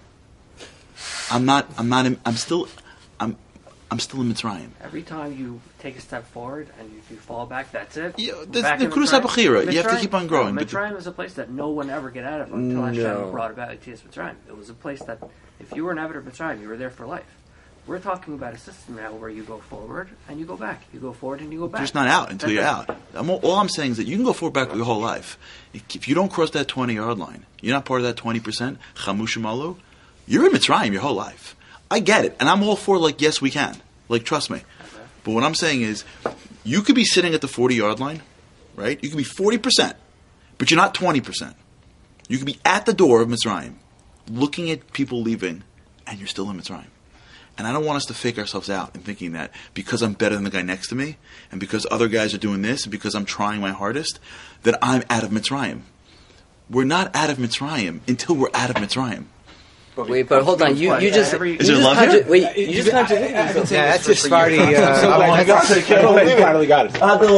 I'm still in Mitzrayim. Every time you take a step forward and if you fall back, that's it. Yeah, the Kudus HaBechira. You have to keep on growing. Mitzrayim is a place that no one ever get out of until Hashem brought about Yetzias Mitzrayim. It was a place that if you were an Eved of Mitzrayim, you were there for life. We're talking about a system now where you go forward and you go back. You go forward and you go back. You're just not out until you're out. All I'm saying is that you can go forward back your whole life. If you don't cross that 20-yard line, you're not part of that 20%, chamushim alu, you're in Mitzrayim your whole life. I get it. And I'm all for, yes, we can. Trust me. But what I'm saying is, you could be sitting at the 40-yard line, right? You could be 40%, but you're not 20%. You could be at the door of Mitzrayim, looking at people leaving, and you're still in Mitzrayim. And I don't want us to fake ourselves out in thinking that because I'm better than the guy next to me, and because other guys are doing this, and because I'm trying my hardest, that I'm out of Mitzrayim. We're not out of Mitzrayim until we're out of Mitzrayim. Wait, but hold on. You just is there love here? Wait, you just contradicted yourself. That's just Sephardi. I can't believe you finally got it.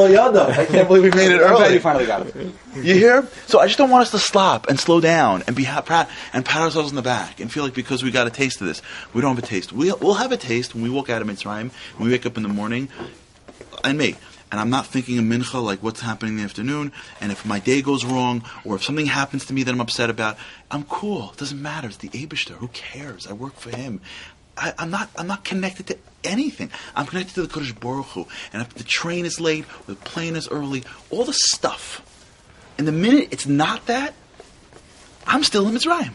I can't believe we made it I'm glad early. you finally got it. You hear? So I just don't want us to stop and slow down and be proud and pat ourselves in the back and feel like because we got a taste of this, we don't have a taste. We'll have a taste when we walk out of Mitzrayim, when we wake up in the morning, and me. And I'm not thinking of mincha, like what's happening in the afternoon, and if my day goes wrong, or if something happens to me that I'm upset about, I'm cool. It doesn't matter. It's the Eibishter. Who cares? I work for him. I'm not connected to anything. I'm connected to the Kodesh Baruch Hu. And if the train is late, or the plane is early, all the stuff. And the minute it's not that, I'm still in Mitzrayim.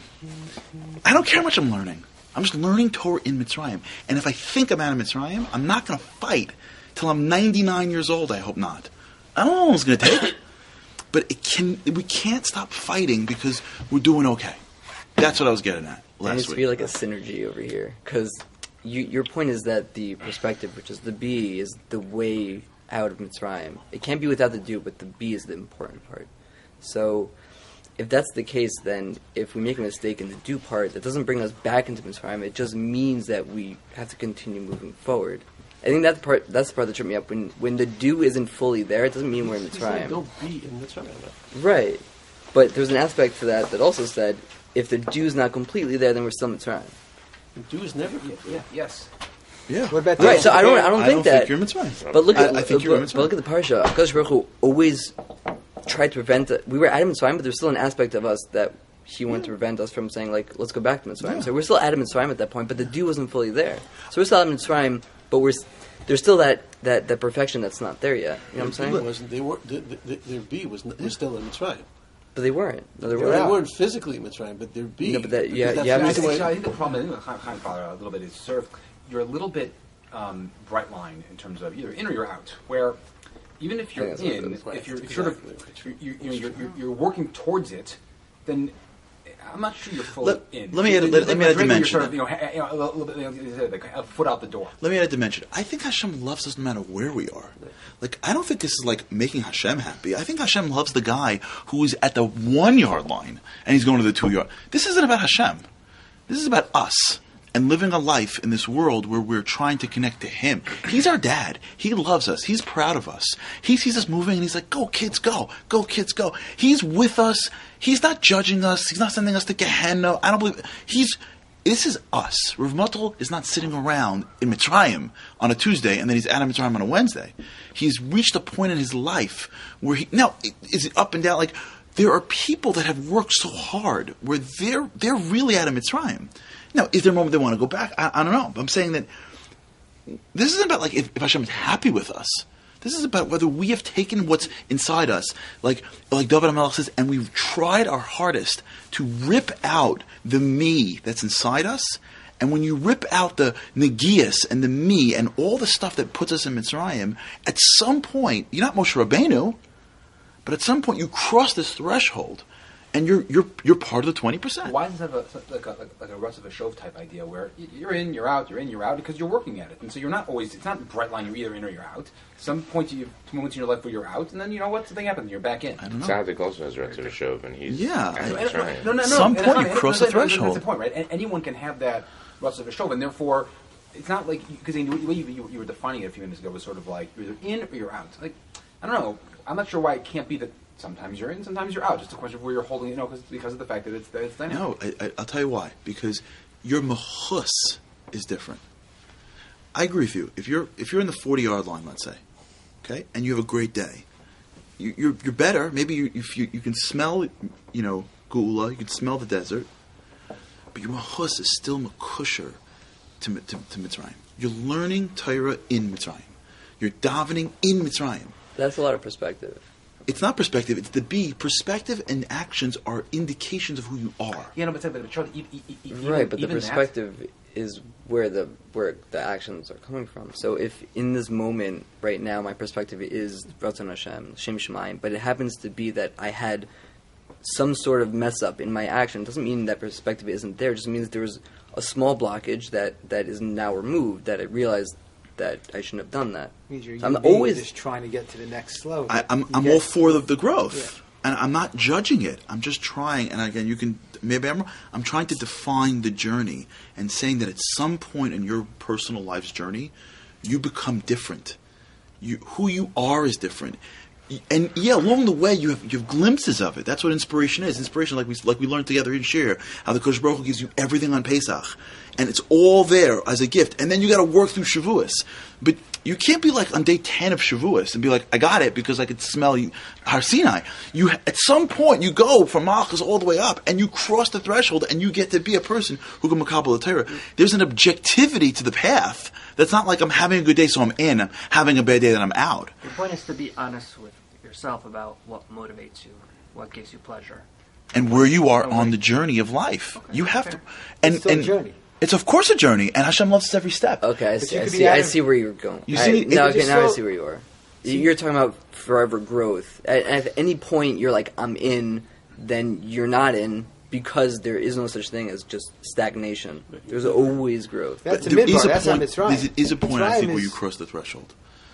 I don't care how much I'm learning. I'm just learning Torah in Mitzrayim. And if I think I'm out of Mitzrayim, I'm not going to fight till I'm 99 years old. I hope not. I don't know how long it's going to take. But we can't stop fighting because we're doing okay. That's what I was getting at last week. There needs to be like a synergy over here. Because your point is that the perspective, which is the B, is the way out of Mitzrayim. It can't be without the do, but the B is the important part. So if that's the case, then if we make a mistake in the do part, that doesn't bring us back into Mitzrayim. It just means that we have to continue moving forward. I think that's the part that tripped me up. When the do isn't fully there, it doesn't mean we're in Mitzrayim. Don't be in Mitzrayim. Right. But there's an aspect to that also said, if the do is not completely there, then we're still in Mitzrayim. The do is never complete. Yeah. Yes. Yeah. What about Right, so I don't think that. You're Mitzrayim. But look at I think you're in but look at the parsha. HaKadosh Baruch Hu always tried to prevent it. We were at Mitzrayim, but there's still an aspect of us that he wanted to prevent us from saying, let's go back to Mitzrayim. Yeah. So we're still at Mitzrayim at that point, but the do wasn't fully there. So we're still at Mitzrayim, but there's still that perfection that's not there yet. You know what I'm saying? Their B was still in Mitzrayim. But they weren't. No, they They weren't physically in Mitzrayim, but their B. No, but that, I think the problem, a little bit, is sort of you're a little bit bright line in terms of either in or you're out. Where even if you're in, if you're sort of you're working towards it, then I'm not sure you're fully in. Let me add a dimension. You're sort of, a little bit like a foot out the door. Let me add a dimension. I think Hashem loves us no matter where we are. I don't think this is like making Hashem happy. I think Hashem loves the guy who is at the 1 yard line and he's going to the 2 yard. This isn't about Hashem. This is about us and living a life in this world where we're trying to connect to Him. He's our dad. He loves us. He's proud of us. He sees us moving and He's like, go kids, go. Go kids, go. He's with us. He's not judging us. He's not sending us to Gehenna. I don't believe... This is us. Rav Motl is not sitting around in Mitzrayim on a Tuesday and then he's out of Mitzrayim on a Wednesday. He's reached a point in his life where now, is it up and down? Like, there are people that have worked so hard where they're really out of Mitzrayim. Now, is there a moment they want to go back? I don't know. But I'm saying that this isn't about like if Hashem is happy with us. This is about whether we have taken what's inside us, like David HaMelech says, and we've tried our hardest to rip out the me that's inside us. And when you rip out the negias and the me and all the stuff that puts us in Mitzrayim, at some point, you're not Moshe Rabbeinu, but at some point you cross this threshold. And you're part of the 20%. Why does it have like a Rutz of a Shov type idea where you're in, you're out, because you're working at it, and so you're not always. It's not bright line. You're either in or you're out. Some moments in your life where you're out, and then you know what, something happens, and you're back in. I don't know. Tzaddik also has Rutz of a Shov, and he's right. No. Some point you cross the threshold. That's the point, right? And anyone can have that Rutz of a Shov, and therefore it's not like because the way you were defining it a few minutes ago was sort of like you're either in or you're out. Like I don't know. I'm not sure why it can't be that. Sometimes you're in, sometimes you're out. Just a question of where you're holding it, because of the fact that it's dynamic. No, I'll tell you why. Because your mechus is different. I agree with you. If you're in the 40-yard line, let's say, okay, and you have a great day, you're better. Maybe you can smell, Geula, you can smell the desert, but your mechus is still mekusher to Mitzrayim. You're learning Torah in Mitzrayim. You're davening in Mitzrayim. That's a lot of perspective. It's not perspective, it's the B. Perspective and actions are indications of who you are. Yeah, no, but the perspective is where the actions are coming from. So if in this moment, right now, my perspective is Ratzon Hashem, Shem Shemayim, but it happens to be that I had some sort of mess up in my action, it doesn't mean that perspective isn't there. It just means there was a small blockage that is now removed, that I realized that I shouldn't have done that. Means so I'm always just trying to get to the next level. I'm all for the growth, and I'm not judging it. I'm just trying. And again, I'm trying to define the journey and saying that at some point in your personal life's journey, you become different. Who you are is different. And along the way you have glimpses of it. That's what inspiration is. Inspiration, like we learned together in Shir, how the Kodesh Baruch Hu gives you everything on Pesach, and it's all there as a gift. And then you got to work through Shavuos. But you can't be like on day 10 of Shavuos and be like, I got it because I could smell Har Sinai. At some point you go from Malchus all the way up, and you cross the threshold, and you get to be a person who can makabel the Torah. There's an objectivity to the path that's not like I'm having a good day, so I'm in. I'm having a bad day, then I'm out. Your point is to be honest with yourself about what motivates you, what gives you pleasure, and where you are on the journey of life. Okay, you have to, and it's still a journey. It's of course a journey, and Hashem loves us every step. Okay, I see where you're going. You see, now I see where you are. You're talking about forever growth. At any point you're like, I'm in, then you're not in, because there is no such thing as just stagnation. There's always growth. That's a midbar. That's not Mitzrayim. There is a point, I think, where you cross the threshold.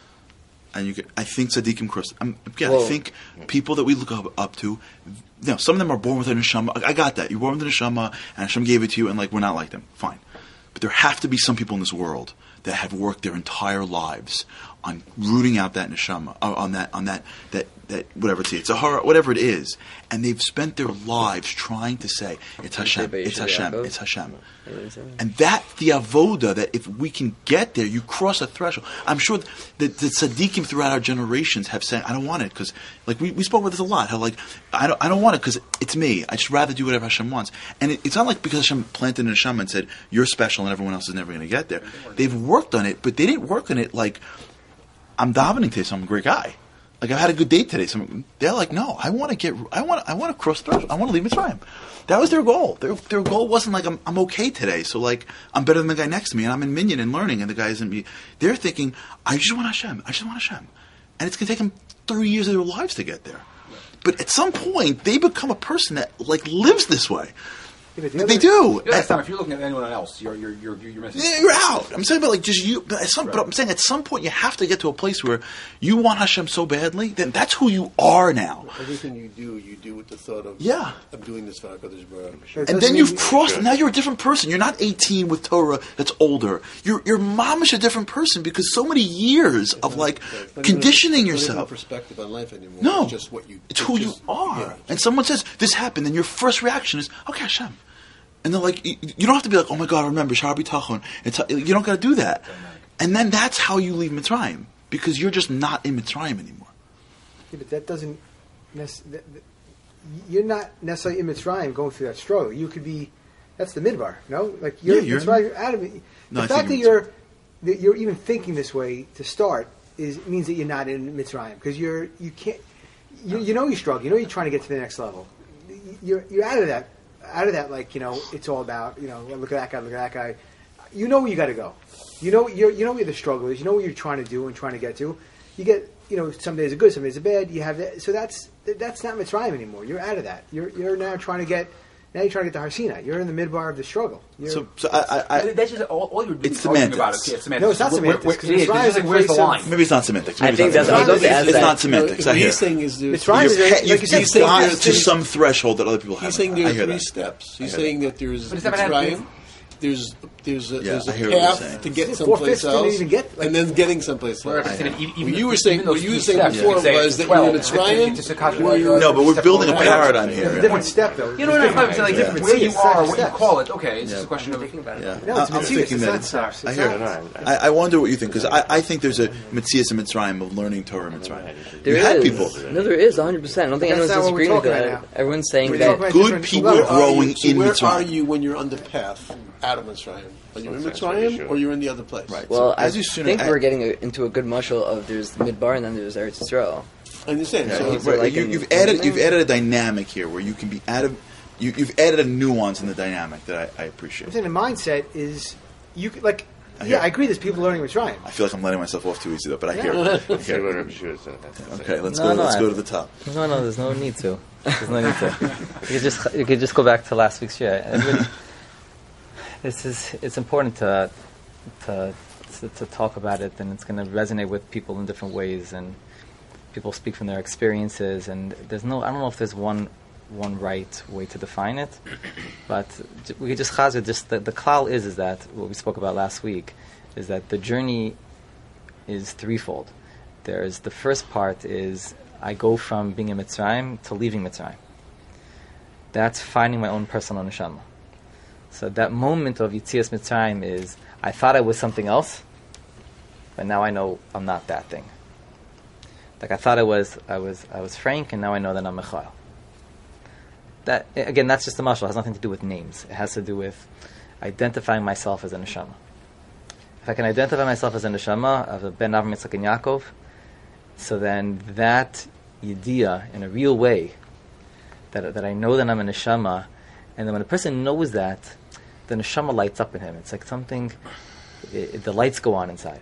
And I think tzaddikim cross. I think people that we look up to, some of them are born with an neshama. I got that. You're born with an neshama, and Hashem gave it to you, and we're not like them. Fine. But there have to be some people in this world that have worked their entire lives on rooting out that neshama, on that whatever it's whatever it is, and they've spent their lives trying to say it's Hashem, it's Hashem, it's Hashem, and that's the avoda that if we can get there, you cross a threshold. I'm sure that the tzaddikim throughout our generations have said, I don't want it because we spoke about this a lot. How I don't want it because it's me. I just rather do whatever Hashem wants, and it's not like because Hashem planted in Hashem and said you're special and everyone else is never going to get there. They've worked on it, but they didn't work on it like I'm davening today, so I'm a great guy. Like I had a good date today. So they're like, no, I want to cross the threshold. I want to leave Mitzrayim. That was their goal. Their goal wasn't like I'm okay today, so I'm better than the guy next to me, and I'm in Minyan and learning, and the guy isn't me. They're thinking, I just want Hashem. And it's going to take them 3 years of their lives to get there. But at some point, they become a person that lives this way. They do. Yeah, that's time. If you're looking at anyone else, you're missing. Yeah, you're out. I'm saying, but like just you. But I'm saying at some point you have to get to a place where you want Hashem so badly, then that's who you are now. Everything you do with the thought of I'm doing this for HaKadosh Baruch Hu. And then you've crossed. Now you're a different person. You're not 18 with Torah that's older. You're mamish a different person because so many years of like conditioning yourself. Perspective on life anymore. No, it's just what you. It's who you are. Yeah. And someone says this happened, and your first reaction is, okay, Hashem. And then, like, you don't have to be like, oh my God, remember, Shar B'tachon. You don't got to do that. And then that's how you leave Mitzrayim, because you're just not in Mitzrayim anymore. Yeah, but that doesn't you're not necessarily in Mitzrayim going through that struggle. You could be, that's the midbar, no? Like, you're Mitzrayim, you're out of it. The fact that you're even thinking this way to start means that you're not in Mitzrayim, because you can't, you know you struggle, you know you're trying to get to the next level. You're out of that. Like, it's all about, look at that guy. You know where you got to go. You know where the struggle is. You know what you're trying to do and trying to get to. You get, some days are good, some days are bad. You have that. So that's not Mitzrayim anymore. You're out of that. You're now trying to get. Now you're trying to get to Har Sinai. You're in the midbar of the struggle. So I that's just all you're doing. It's semantics. About it. Yeah, it's semantics. No, it's not semantics. It's like, where's the line? Maybe it's not semantics. I think that's it's not semantics. What he's saying is you've got to some threshold that other people have. He's saying there are three steps. He's saying that there's Mitzrayim. There's a path to get someplace else, and then getting someplace else. What you were saying before was that you're in Mitzrayim. No, but we're building a paradigm here. It's a different step, though. Where you are, what you call it. Okay, it's just a question of thinking about it. I'm thinking that I hear it. I wonder what you think, because I think there's a Metzias and Mitzrayim of learning Torah and Mitzrayim. There had people. No, there is 100%. I don't think anyone's disagreeing with that. Everyone's saying that good people growing in Mitzrayim. Where are you when you're on the path out of Mitzrayim? Are you in Mitzrayim or you're in the other place? Right. Well, I think we're getting into a good mushal of there's the Midbar and then there's Eretz Yisrael. I understand. You've added a dynamic here where you can be you've added a nuance in the dynamic that I appreciate. I'm saying the mindset is you could, like. I agree. There's people learning Mitzrayim. I feel like I'm letting myself off too easy, though, but I hear it. Okay, let's go to the top. No, there's no need to. There's no need to. You could just go back to last week's year. It's important to talk about it, and it's going to resonate with people in different ways, and people speak from their experiences, and I don't know if there's one right way to define it, but we could just chazir. Just the klal is that what we spoke about last week is that the journey is threefold. There's the first part is I go from being in Mitzrayim to leaving Mitzrayim. That's finding my own personal neshama. So that moment of Yitzias Mitzrayim is I thought I was something else, but now I know I'm not that thing. Like I thought I was Frank, and now I know that I'm Michael. That again, that's just a mashal. It has nothing to do with names. It has to do with identifying myself as a neshama. If I can identify myself as a neshama of a Ben Avram Yitzchak and Yaakov, so then that yediyah in a real way, that I know that I'm a neshama, and then when a person knows that, the neshama lights up in him. It's like something, the lights go on inside.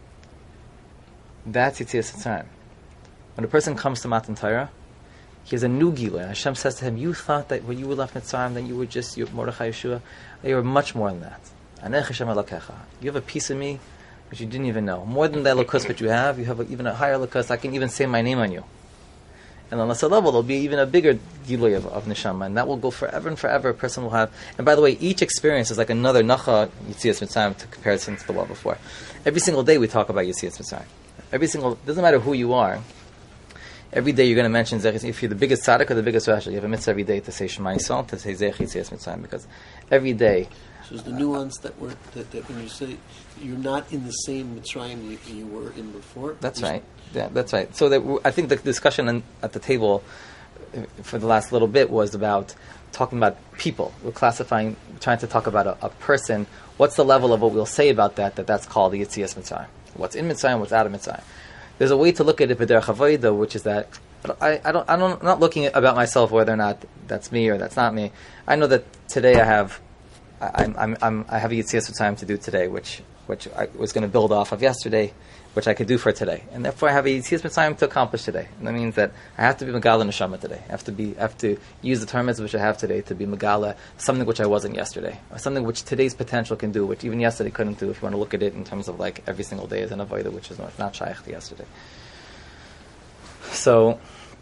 That's Yitzias Mitzrayim. When a person comes to Matan Torah, he has a new Gila. Hashem says to him, you thought that when you were left Mitzrayim, that you were just Mordechai Yeshua. You were much more than that. Anech Hashem Elokecha. You have a piece of me which you didn't even know. More than the Elokus that you have even a higher Elokus. I can even say my name on you. And on a level, there'll be even a bigger Gilui of Neshama, and that will go forever and forever. A person will have. And by the way, each experience is like another Nacha Yitzias Mitzrayim to comparison to the law before. Every single day we talk about Yitzias Mitzrayim. Doesn't matter who you are. Every day you're going to mention Zech. If you're the biggest tzaddik or the biggest rasha, you have a mitzvah every day to say Shema Yisrael, to say Zech Yitzias Mitzrayim, because every day. So is the nuance that when you say you're not in the same Mitzrayim you were in before? That's right. Yeah, that's right. So I think the discussion at the table for the last little bit was about talking about people. We're trying to talk about a person. What's the level of what we'll say about that's called the Yitzias Mitzrayim? What's in Mitzrayim? What's out of Mitzrayim? There's a way to look at it, b'derech havodah, which is that I'm not looking about myself whether or not that's me or that's not me. I know that today I have a Yitzias Mitzrayim to do today, which which I was going to build off of yesterday, which I could do for today. And therefore I have a Yitzias Mitzrayim to accomplish today. And that means that I have to be Megala Neshama today. I have to use the Torah mitzvah which I have today to be Megala, something which I wasn't yesterday. Or something which today's potential can do, which even yesterday couldn't do, if you want to look at it in terms of like every single day as an avodah, which is not shaykh to yesterday. So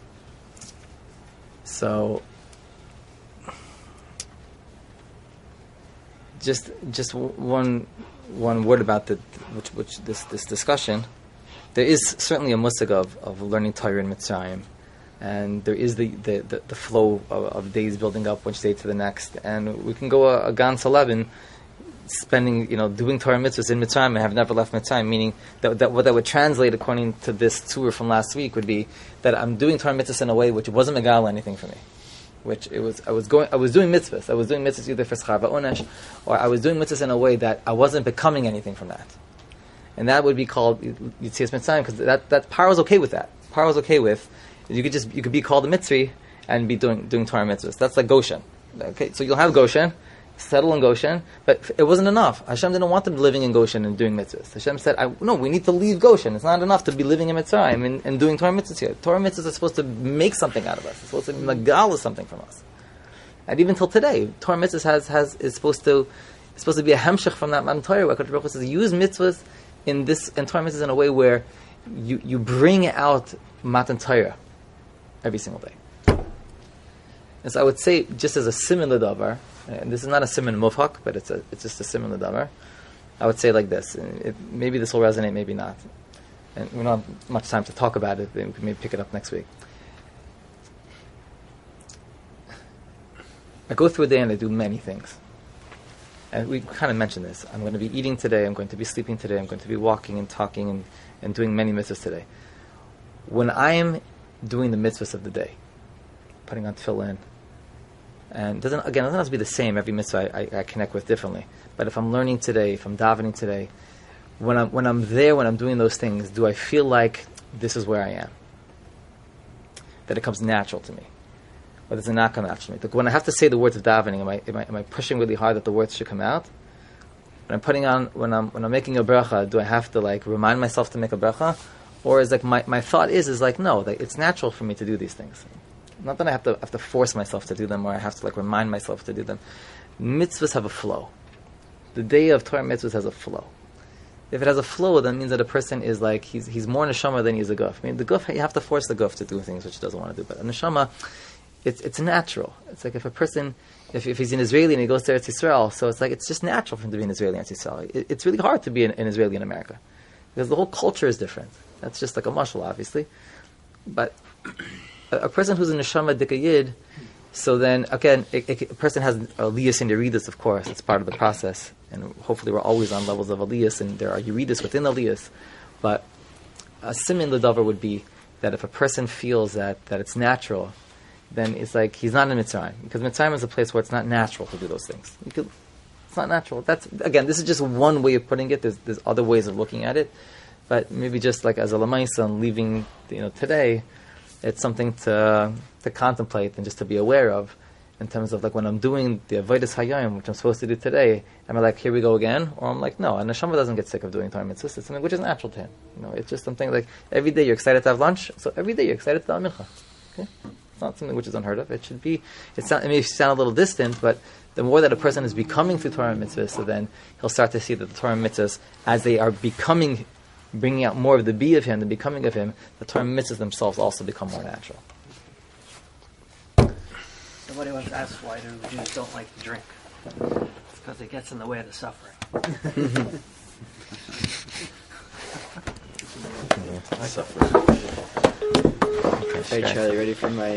just one word about this discussion. There is certainly a musig of learning Torah in Mitzrayim, and there is the flow of days building up one day to the next, and we can go a gan salabin spending, doing Torah mitzvahs in Mitzrayim and have never left Mitzrayim, meaning that what that would translate according to this tour from last week would be that I'm doing Torah mitzvahs in a way which wasn't megal anything for me. I was doing mitzvahs. I was doing mitzvahs either for schar va'onesh, or I was doing mitzvahs in a way that I wasn't becoming anything from that. And that would be called Yitzias Mitzrayim, because that Paro is okay with that. Paro is okay with, you could be called a Mitzri and be doing Torah mitzvahs. That's like Goshen. Okay, so you'll have Goshen, settle in Goshen, but it wasn't enough. Hashem didn't want them living in Goshen and doing mitzvahs. Hashem said, no, we need to leave Goshen. It's not enough to be living in Mitzrayim and doing Torah mitzvahs here. Torah mitzvahs are supposed to make something out of us. It's supposed to megala something from us. And even till today, Torah mitzvahs is supposed to be a hemshech from that Matan Torah, where HaKadosh Baruch Hu says, use mitzvahs in Torah mitzvahs in a way where you bring out Matan Torah every single day. And so I would say, just as a similar davar, and this is not a siman mufhak, but it's just a similar davar, I would say like this. Maybe this will resonate, maybe not. And we don't have much time to talk about it, but we can maybe pick it up next week. I go through a day and I do many things. And we kind of mentioned this. I'm going to be eating today, I'm going to be sleeping today, I'm going to be walking and talking and doing many mitzvahs today. When I am doing the mitzvahs of the day, putting on tefillin, and it doesn't have to be the same every mitzvah I connect with differently. But if I'm learning today, if I'm davening today, when I'm there, when I'm doing those things, do I feel like this is where I am? That it comes natural to me? Or does it not come natural to me? Like when I have to say the words of davening, am I pushing really hard that the words should come out? When I'm making a bracha, do I have to remind myself to make a bracha? Or is my thought is no, it's natural for me to do these things. Not that I have to force myself to do them, or I have to remind myself to do them. Mitzvahs have a flow. The day of Torah mitzvahs has a flow. If it has a flow, that means that a person is he's more neshama than he's a guf. I mean, the guf, you have to force the guf to do things which he doesn't want to do. But a neshama, it's natural. It's like if a person, if he's an Israeli and he goes to Eretz Yisrael, so it's just natural for him to be an Israeli in Eretz Yisrael. It's really hard to be an Israeli in America, because the whole culture is different. That's just like a mashal, obviously. But a person who's a neshama dikayid, so then again, a person has aliyas and yeridus, of course. It's part of the process, and hopefully we're always on levels of aliyas, and there are yeridus within aliyas. But a simin l'davar would be that if a person feels that it's natural, then it's like he's not in Mitzrayim, because Mitzrayim is a place where it's not natural to do those things. It's not natural. That's, again, this is just one way of putting it. There's other ways of looking at it, but maybe just as a lamaisa and leaving, today, it's something to contemplate and just to be aware of, in terms of when I'm doing the avodas hayom, which I'm supposed to do today. Am I here we go again, or I'm no? And neshama doesn't get sick of doing Torah mitzvahs. It's something which is natural to him. It's just something every day you're excited to have lunch, so every day you're excited to have mincha. Okay. It's not something which is unheard of. It should be. It may sound a little distant, but the more that a person is becoming through Torah mitzvahs, so then he'll start to see that the Torah mitzvahs, as they are becoming, bringing out more of the be of him, the becoming of him, the Torah mitzvahs themselves also become more natural. Somebody once asked why do Jews don't like to drink. It's because it gets in the way of the suffering. Hey Charlie, ready for my